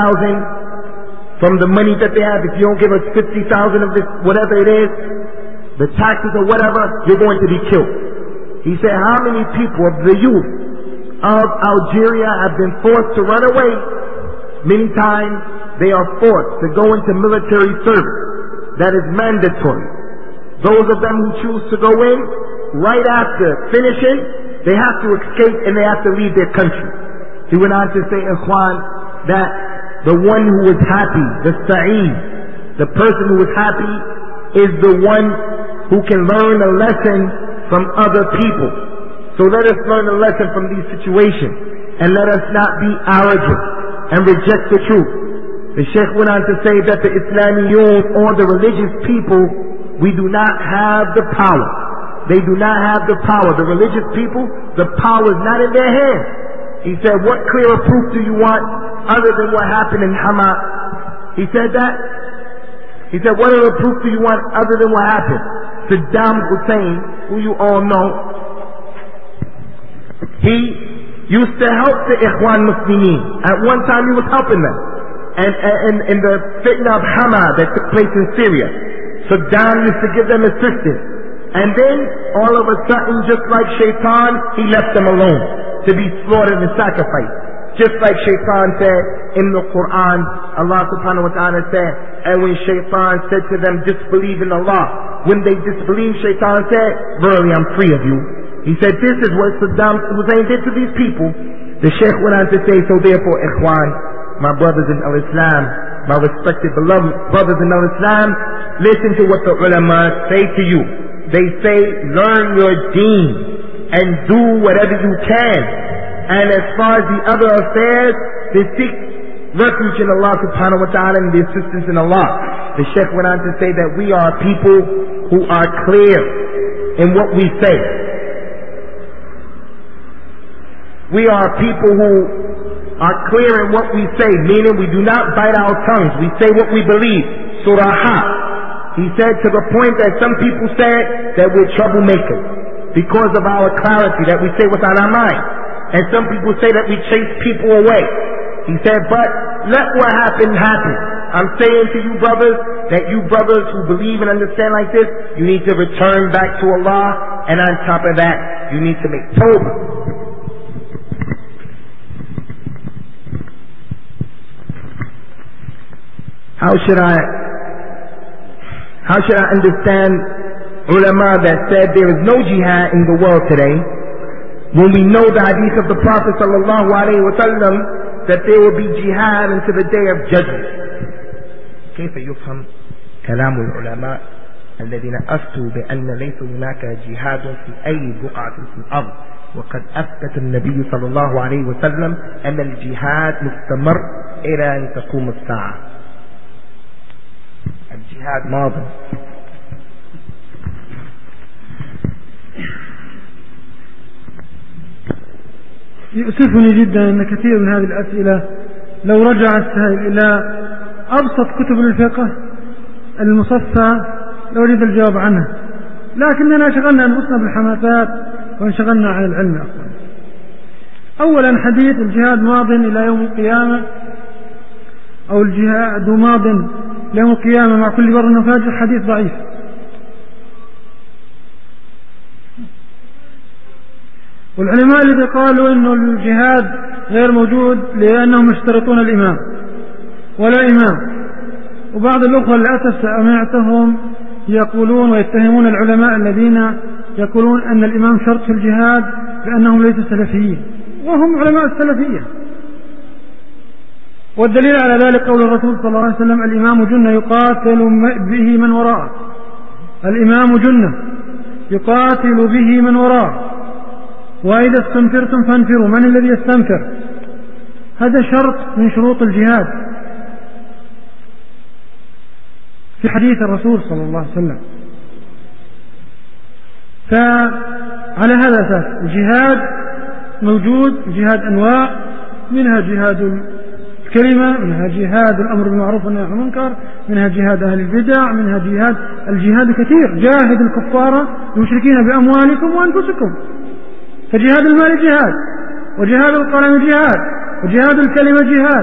50,000 from the money that they have, if you don't give us 50,000 of this, whatever it is, the taxes or whatever, you're going to be killed. He said, how many people of the youth of Algeria have been forced to run away? Many times they are forced to go into military service. That is mandatory. Those of them who choose to go in, right after finishing, they have to escape and they have to leave their country. He went on to say, Ikhwan, that the one who is happy, the Sa'id, the person who is happy is the one who can learn a lesson from other people. So let us learn a lesson from these situations and let us not be arrogant and reject the truth. The Sheikh went on to say that the Islamiyun or the religious people, we do not have the power. They do not have the power. The religious people, the power is not in their hands. He said, what clearer proof do you want other than what happened in Hama? He said that. He said, what other proof do you want other than what happened? Saddam Hussein, who you all know, he used to help the Ikhwan Muslimin. At one time he was helping them. And in the fitna of Hama that took place in Syria, Saddam used to give them assistance. And then, all of a sudden, just like Shaitan, he left them alone to be slaughtered and sacrificed. Just like Shaitan said in the Quran, Allah subhanahu wa ta'ala said, and when Shaitan said to them, disbelieve in Allah, when they disbelieved, Shaitan said, verily I'm free of you. He said, this is what Saddam Hussein did to these people. The Shaykh went on to say, so therefore, Ikhwan, my brothers in Al-Islam, my respected beloved brothers in Al-Islam, listen to what the ulama say to you. They say, learn your deen and do whatever you can. And as far as the other affairs, they seek refuge in Allah subhanahu wa ta'ala and the assistance in Allah. The Sheikh went on to say that we are people who are clear in what we say. We are people who are clear in what we say, meaning we do not bite our tongues. We say what we believe. Surah. He said to the point that some people said that we're troublemakers because of our clarity, that we say what's on our mind. And some people say that we chase people away. He said, but let what happened happen. I'm saying to you brothers, that you brothers who believe and understand like this, you need to return back to Allah, and on top of that, you need to make tawbah. How should I understand ulama that said there is no jihad in the world today when we know the hadith of the Prophet sallallahu alaihi wasallam that there will be jihad until the day of judgment? كيف يفهم كلام العلماء الذين أفتوا بأن ليس هناك جهاد في أي بقعة في الأرض وقد أثبت النبي صلى الله عليه وسلم أن الجهاد مستمر إلى أن تقوم الساعة. الجهاد ماضي. يؤسفني جدا أن كثير من هذه الأسئلة لو رجع السائل إلى أبسط كتب الفقه المصفى لوجد الجواب عنها، لكننا شغلنا أنفسنا بالحماسات وانشغلنا عن العلم يا أخوان. أولا حديث الجهاد ماض إلى يوم القيامة أو الجهاد ماض يوم القيامة مع كل بر وفاجر، حديث ضعيف. والعلماء الذي قالوا إنه الجهاد غير موجود لأنهم يشترطون الإمام ولا إمام. وبعض الأخوة للأسف سمعتهم يقولون ويتهمون العلماء الذين يقولون أن الإمام شرط في الجهاد بأنهم ليسوا سلفيين، وهم علماء السلفية. والدليل على ذلك قول الرسول صلى الله عليه وسلم: الإمام جنة يقاتل به من وراءه. الإمام جنة يقاتل به من وراءه، وإذا استنفرتم فانفروا. من الذي يستنفر؟ هذا شرط من شروط الجهاد في حديث الرسول صلى الله عليه وسلم. فعلى هذا الأساس الجهاد موجود، جهاد أنواع، منها جهاد الكلمة، منها جهاد الأمر بالمعروف والنهي عن المنكر، منها جهاد أهل البدع، منها الجهاد كثير. جاهد الكفار المشركين بأموالكم وأنفسكم. فجهاد المال جهاد، وجهاد القلم جهاد، وجهاد الكلمة جهاد.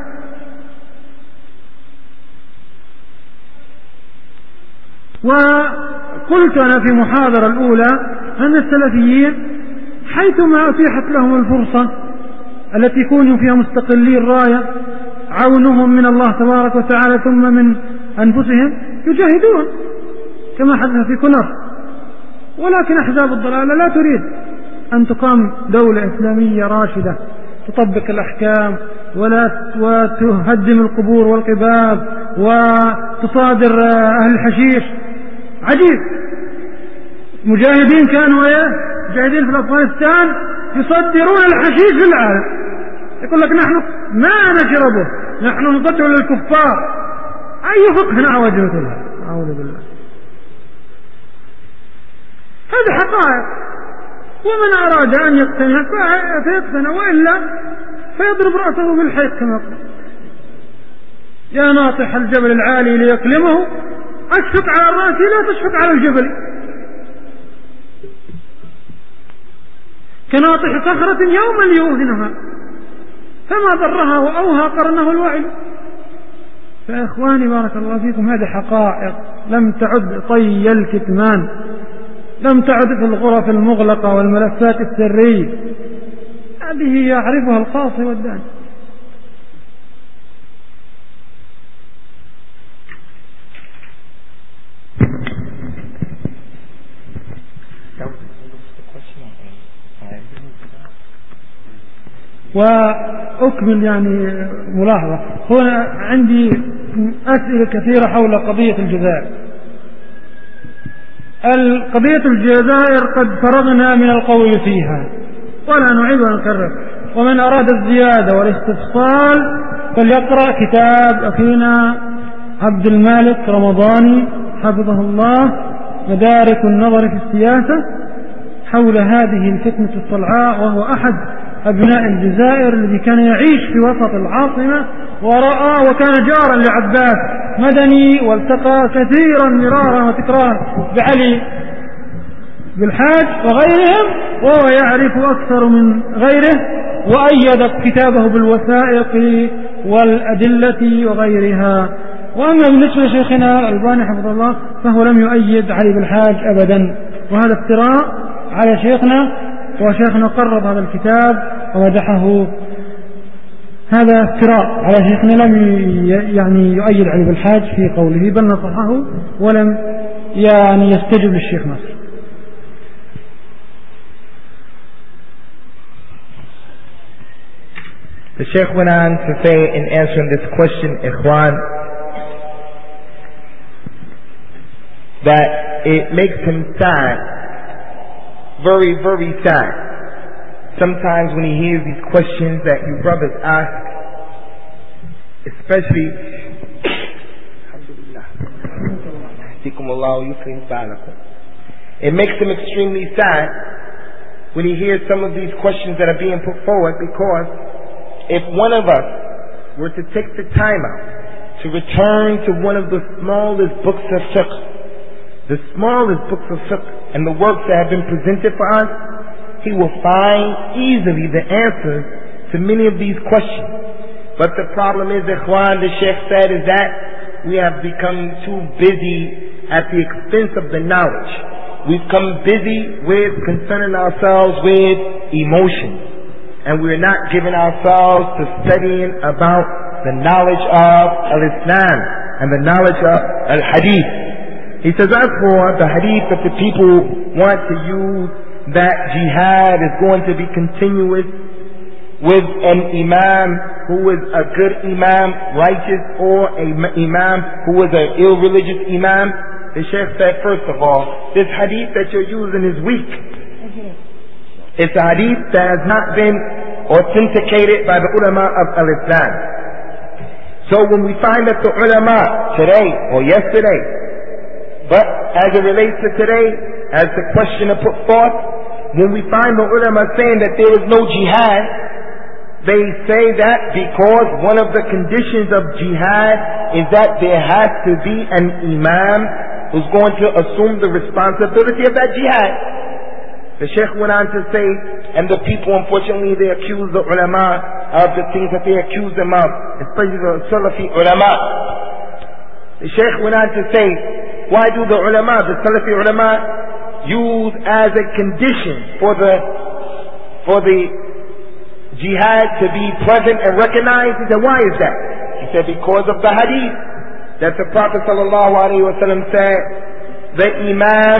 وقلت أنا في محاضرة الأولى أن السلفيين حيثما أتيحت لهم الفرصة التي يكونوا فيها مستقلي الراية عونهم من الله تبارك وتعالى ثم من أنفسهم يجاهدون كما حدث في كنر. ولكن أحزاب الضلالة لا تريد أن تقام دولة إسلامية راشدة تطبق الأحكام وتهدم القبور والقباب وتصادر أهل الحشيش. عجيب، مجاهدين كانوا مجاهدين في أفغانستان يصدرون الحشيش في العالم. يقول لك نحن ما نشربه، نحن نصدر للكفار. أي فقه نعوذ بالله، أعوذ بالله. هذه حقائق، ومن أراد أن يقتنع فيقتنع، وإلا فيضرب رأسه بالحيط كما قال: يا ناطح الجبل العالي ليكلمه أشفق على الرأس لا تشفق على الجبل. كناطح صخرة يوما ليوهنها فما ضرها وأوهى قرنه الوعي. فيا إخواني بارك الله فيكم، هذه حقائق لم تعد طي الكتمان، لم تعد في الغرف المغلقة والملفات السرية. هذه يعرفها القاصي والداني. وأكمل يعني ملاحظة. هنا عندي أسئلة كثيرة حول قضية الجزائر. قضية الجزائر قد فرغنا من القول فيها ولا نعيد ونكرر، ومن أراد الزيادة والاستفصال فليقرأ كتاب أخينا عبد المالك رمضاني حفظه الله مدارك النظر في السياسة حول هذه الفتنة الصلعاء، وهو أحد أبناء الجزائر الذي كان يعيش في وسط العاصمة ورأى وكان جارا لعباس مدني، والتقى كثيرا مرارا وتكرارا بعلي بالحاج وغيرهم، وهو يعرف أكثر من غيره، وأيد كتابه بالوثائق والأدلة وغيرها. وأما بالنسبة لشيخنا الألباني حفظه الله فهو لم يؤيد علي بالحاج أبدا، وهذا افتراء على شيخنا، وشيخنا قرب هذا الكتاب ومدحه. هذا افتراء على شيخنا، لم يعني يؤيد علي بالحاج في قوله، بل نصحه ولم يعني يستجب للشيخ نصر. The Sheikh went on to say in answering this question, Ikhwan, that it makes him sad, very, very sad. Sometimes when he hears these questions that you brothers ask, especially, it makes him extremely sad when he hears some of these questions that are being put forward, because if one of us were to take the time out to return to one of the smallest books of fiqh, and the works that have been presented for us, he will find easily the answers to many of these questions. But the problem is, Ikhwan, the Sheikh said, is that we have become too busy at the expense of the knowledge. We've become busy with concerning ourselves with emotions. And we're not giving ourselves to studying about the knowledge of al-Islam and the knowledge of al-Hadith. He says, as for the Hadith that the people want to use, that jihad is going to be continuous with an imam who is a good imam, righteous, or a imam who is an irreligious imam, the Shaykh said, first of all, this hadith that you're using is weak. It's a hadith that has not been authenticated by the ulama of al-Islam. So when we find that the ulama today or yesterday, but as it relates to today, as the questioner put forth, when we find the ulama saying that there is no jihad, they say that because one of the conditions of jihad is that there has to be an imam who's going to assume the responsibility of that jihad. The Shaykh went on to say, and the people, unfortunately, they accuse the ulama of the things that they accuse them of, especially the Salafi ulama. The Shaykh went on to say, why do the ulama, the Salafi ulama, use as a condition for the jihad to be present and recognized? He said, why is that? He said, because of the hadith that the Prophet ﷺ said, the imam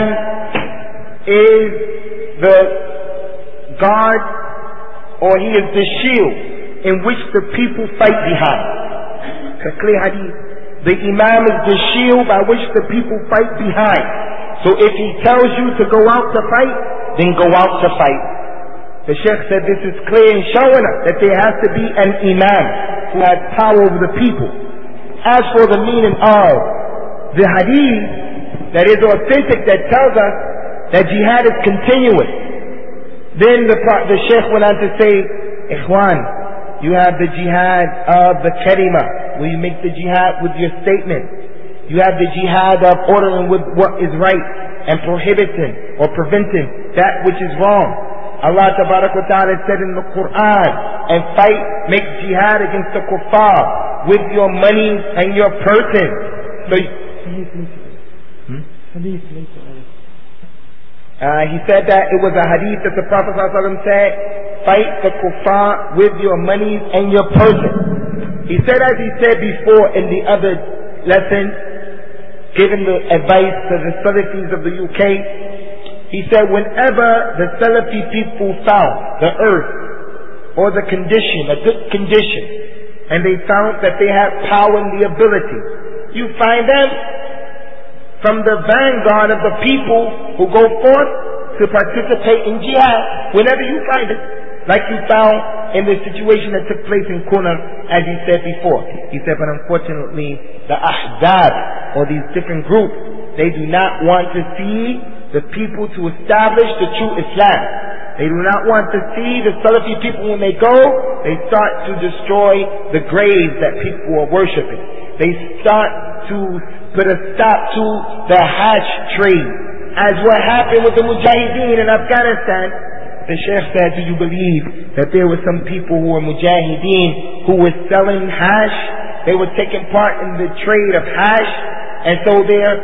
is the guard, or he is the shield in which the people fight behind. It's a clear hadith. The imam is the shield by which the people fight behind. So if he tells you to go out to fight, then go out to fight. The Shaykh said this is clear in showing us that there has to be an imam who has power over the people. As for the meaning of the hadith that is authentic, that tells us that jihad is continuous, then the Shaykh went on to say, Ikhwan, you have the jihad of the kalima, where you make the jihad with your statement. You have the jihad of ordering with what is right and prohibiting or preventing that which is wrong. Allah Tabarak wa Ta'ala said in the Quran, and fight, make jihad against the kuffar with your money and your person. So, he said that it was a hadith that the Prophet ﷺ said, fight the kuffar with your money and your person. He said, as he said before in the other lesson, giving the advice to the Salafis of the UK, he said, whenever the Salafi people found the earth or the condition, a good condition, and they found that they had power and the ability, you find them from the vanguard of the people who go forth to participate in jihad, whenever you find it, like you found in the situation that took place in Kuna, as he said before. He said, but unfortunately, the Ahzab, or these different groups, they do not want to see the people to establish the true Islam. They do not want to see the Salafi people, when they go, they start to destroy the graves that people are worshipping. They start to put a stop to the hash trade, as what happened with the Mujahideen in Afghanistan. The Shaykh said, do you believe that there were some people who were Mujahideen who were selling hash? They were taking part in the trade of hash, and so their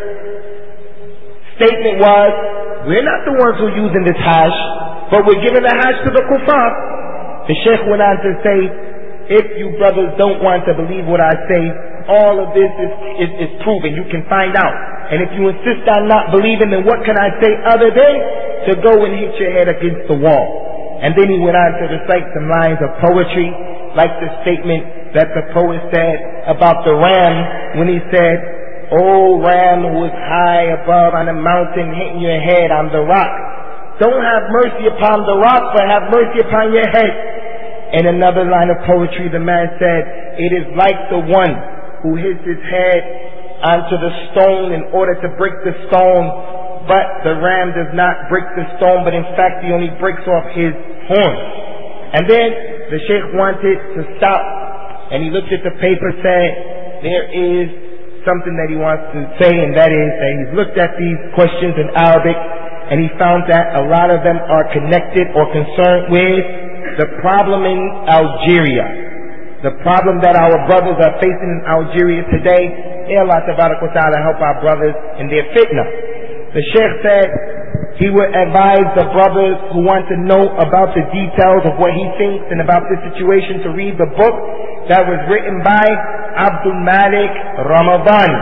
statement was, we're not the ones who are using this hash, but we're giving the hash to the kuffar. The Shaykh went on to say, if you brothers don't want to believe what I say, all of this is proven. You can find out. And if you insist on not believing, then what can I say other than to go and hit your head against the wall? And then he went on to recite some lines of poetry, like the statement that the poet said about the ram, when he said, "Oh ram who is high above on a mountain, hitting your head on the rock. Don't have mercy upon the rock, but have mercy upon your head." In another line of poetry, the man said, "It is like the one who hits his head onto the stone in order to break the stone, but the ram does not break the stone, but in fact he only breaks off his horn." And then the Shaykh wanted to stop, and he looked at the paper, said, there is something that he wants to say, and that is that he's looked at these questions in Arabic, and he found that a lot of them are connected or concerned with the problem in Algeria, the problem that our brothers are facing in Algeria today. May Allah Tabarak wa Ta'ala help our brothers in their fitna. The Shaykh said, he would advise the brothers who want to know about the details of what he thinks and about this situation to read the book that was written by Abdul Malik Ramadani.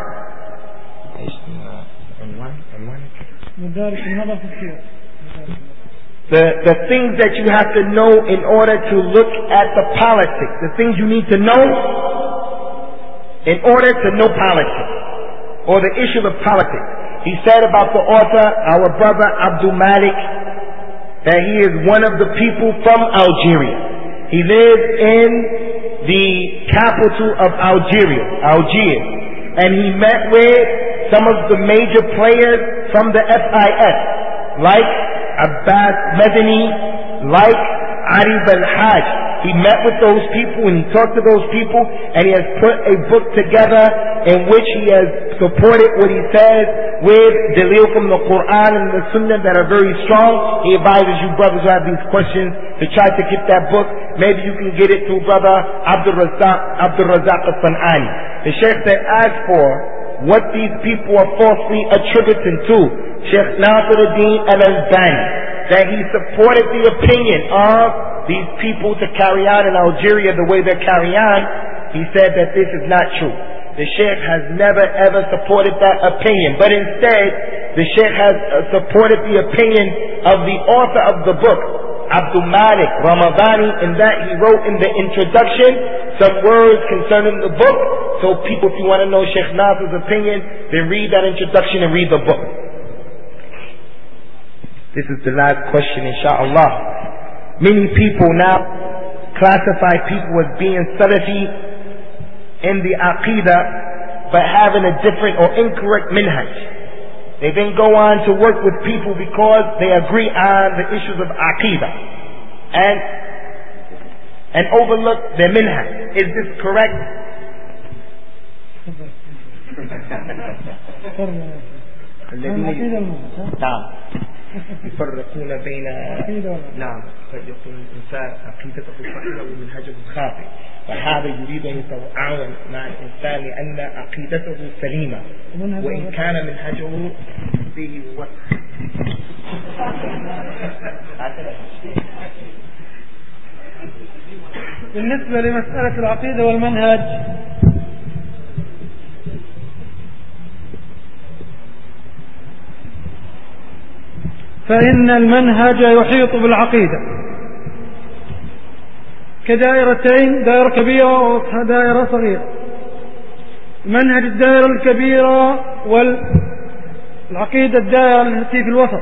The things that you have to know in order to look at the politics, the things you need to know in order to know politics or the issue of politics. He said about the author, our brother Abdul Malik, that he is one of the people from Algeria. He lives in the capital of Algiers, and he met with some of the major players from the FIS, like Abbas Madani, like Arif al-Hajj. He met with those people and he talked to those people, and he has put a book together in which he has supported what he says with dalil from the Quran and the Sunnah that are very strong. He advises you brothers who have these questions to try to get that book. Maybe you can get it through brother Abdul Razak al-San'ani. The Sheikh said, as for what these people are falsely attributing to Sheikh Nasiruddin al-Albani, that he supported the opinion of these people to carry on in Algeria the way they're carrying on, he said that this is not true. The Sheikh has never ever supported that opinion, but instead the Sheikh has supported the opinion of the author of the book, Abdul Malik Ramadani, in that he wrote in the introduction some words concerning the book. So people, if you want to know Sheikh Nasir's opinion, then read that introduction and read the book. This is the last question, inshallah. Many people now classify people as being Salafi in the Aqidah, but having a different or incorrect minhaj. They then go on to work with people because they agree on the issues of Aqidah and overlook their minhaj. Is this correct? يفرقون بين نعم قد يكون الإنسان عقيدته صحيحة ومنهجه خاطئ، فهذا يريد أن يتعاون مع الإنسان لأن عقيدته سليمة وإن كان منهجه فيه وقت. بالنسبة لمسألة العقيدة والمنهج، فإن المنهج يحيط بالعقيدة كدائرتين، دائرة كبيرة ودائرة صغيرة. منهج الدائرة الكبيرة والعقيدة الدائرة التي في الوسط،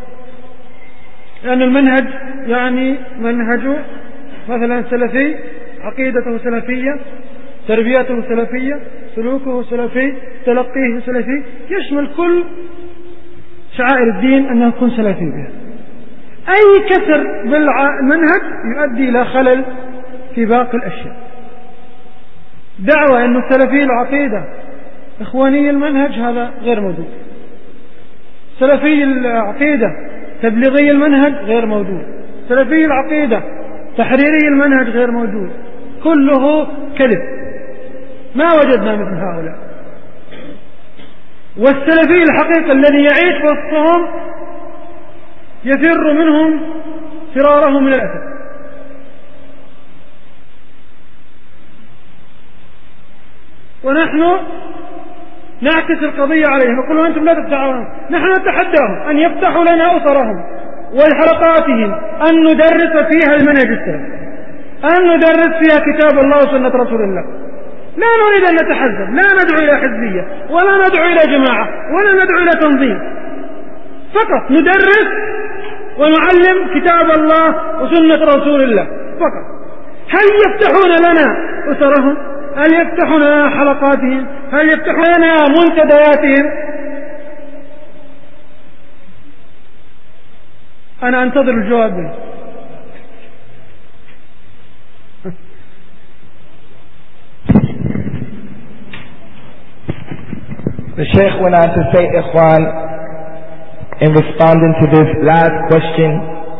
لأن المنهج يعني منهج مثلا سلفي، عقيدته سلفية، تربيته سلفية، سلوكه سلفي، تلقيه سلفي، يشمل كل شعائر الدين أنه يكون سلفي بها. أي كسر بالمنهج يؤدي إلى خلل في باقي الأشياء. دعوة أنه سلفي العقيدة إخواني المنهج هذا غير موجود. سلفي العقيدة تبليغي المنهج غير موجود. سلفي العقيدة تحريري المنهج غير موجود. كله كذب، ما وجدنا مثل هؤلاء. والسلفي الحقيقي الذي يعيش وسطهم يفر منهم فراره من الأسد. ونحن نعكس القضية عليهم، نقول أنتم لا تدعون، نحن نتحداهم أن يفتحوا لنا أسرهم وحلقاتهم أن ندرس فيها المنهج السلفي، أن ندرس فيها كتاب الله وسنة رسول الله. لا نريد أن نتحزب، لا ندعو إلى حزبية ولا ندعو إلى جماعة ولا ندعو إلى تنظيم، فقط ندرس ونعلم كتاب الله وسنة رسول الله فقط. هل يفتحون لنا أسرهم؟ هل يفتحون لنا حلقاتهم؟ هل يفتحون لنا منتدياتهم؟ أنا أنتظر الجواب منه. The Sheikh went on to say, Ikhwan, in responding to this last question,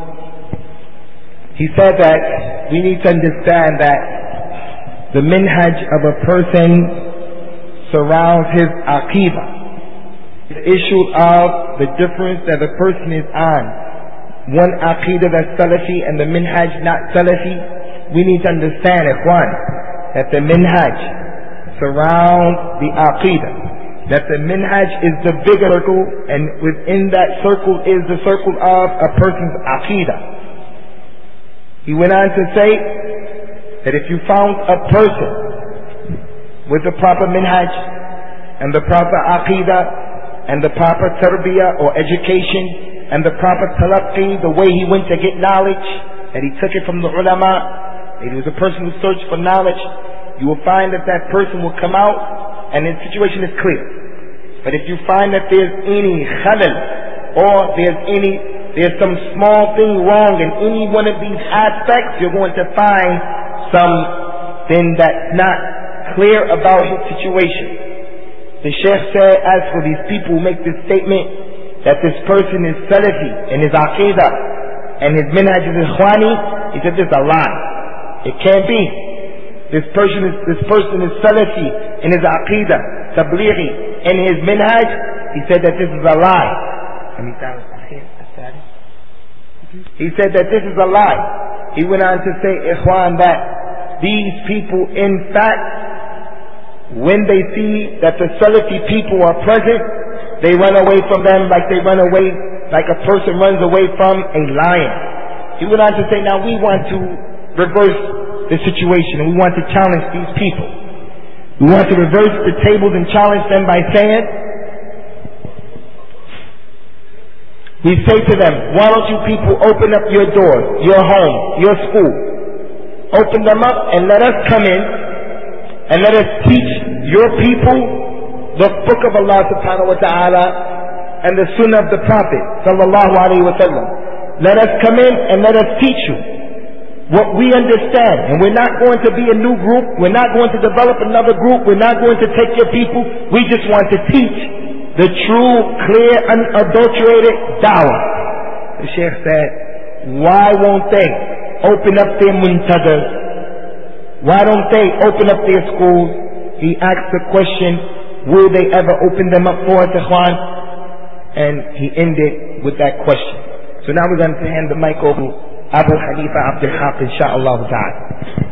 he said that we need to understand that the minhaj of a person surrounds his aqidah, the issue of the difference that a person is on. One aqidah that's Salafi and the minhaj not Salafi. We need to understand, ikhwan, that the minhaj surrounds the aqidah. That the minhaj is the bigger circle, and within that circle is the circle of a person's aqidah. He went on to say that if you found a person with the proper minhaj and the proper aqidah and the proper tarbiyah or education and the proper talaqqi, the way he went to get knowledge, that he took it from the ulama, that he was a person who searched for knowledge, you will find that that person will come out and his situation is clear. But if you find that there's any khalal or there's some small thing wrong in any one of these aspects, you're going to find something that's not clear about his situation. The Shaykh said, as for these people who make this statement that this person is Salafi in his aqidah and his minhaj is Ikhwani, he said this is a lie. It can't be. This person is Salafi in his aqidah, Tablighi, in his minhaj. He said that this is a lie. He said that this is a lie. He went on to say, Ikhwan, that these people, in fact, when they see that the Salafi people are present, they run away from them like a person runs away from a lion. He went on to say, now we want to reverse the situation and we want to challenge these people. We want to reverse the tables and challenge them by saying, we say to them, why don't you people open up your doors, your home, your school. Open them up and let us come in and let us teach your people the book of Allah subhanahu wa ta'ala and the sunnah of the Prophet sallallahu alayhi wa sallam. Let us come in and let us teach you what we understand. And we're not going to be a new group. We're not going to develop another group. We're not going to take your people. We just want to teach the true, clear, unadulterated da'wah. The Shaykh said, why won't they open up their muntadars? Why don't they open up their schools? He asked the question, will they ever open them up for us, ikhwan? And he ended with that question. So now we're going to hand the mic over to Abu Hanifa Abdul Haq, insha'Allah ta'ala.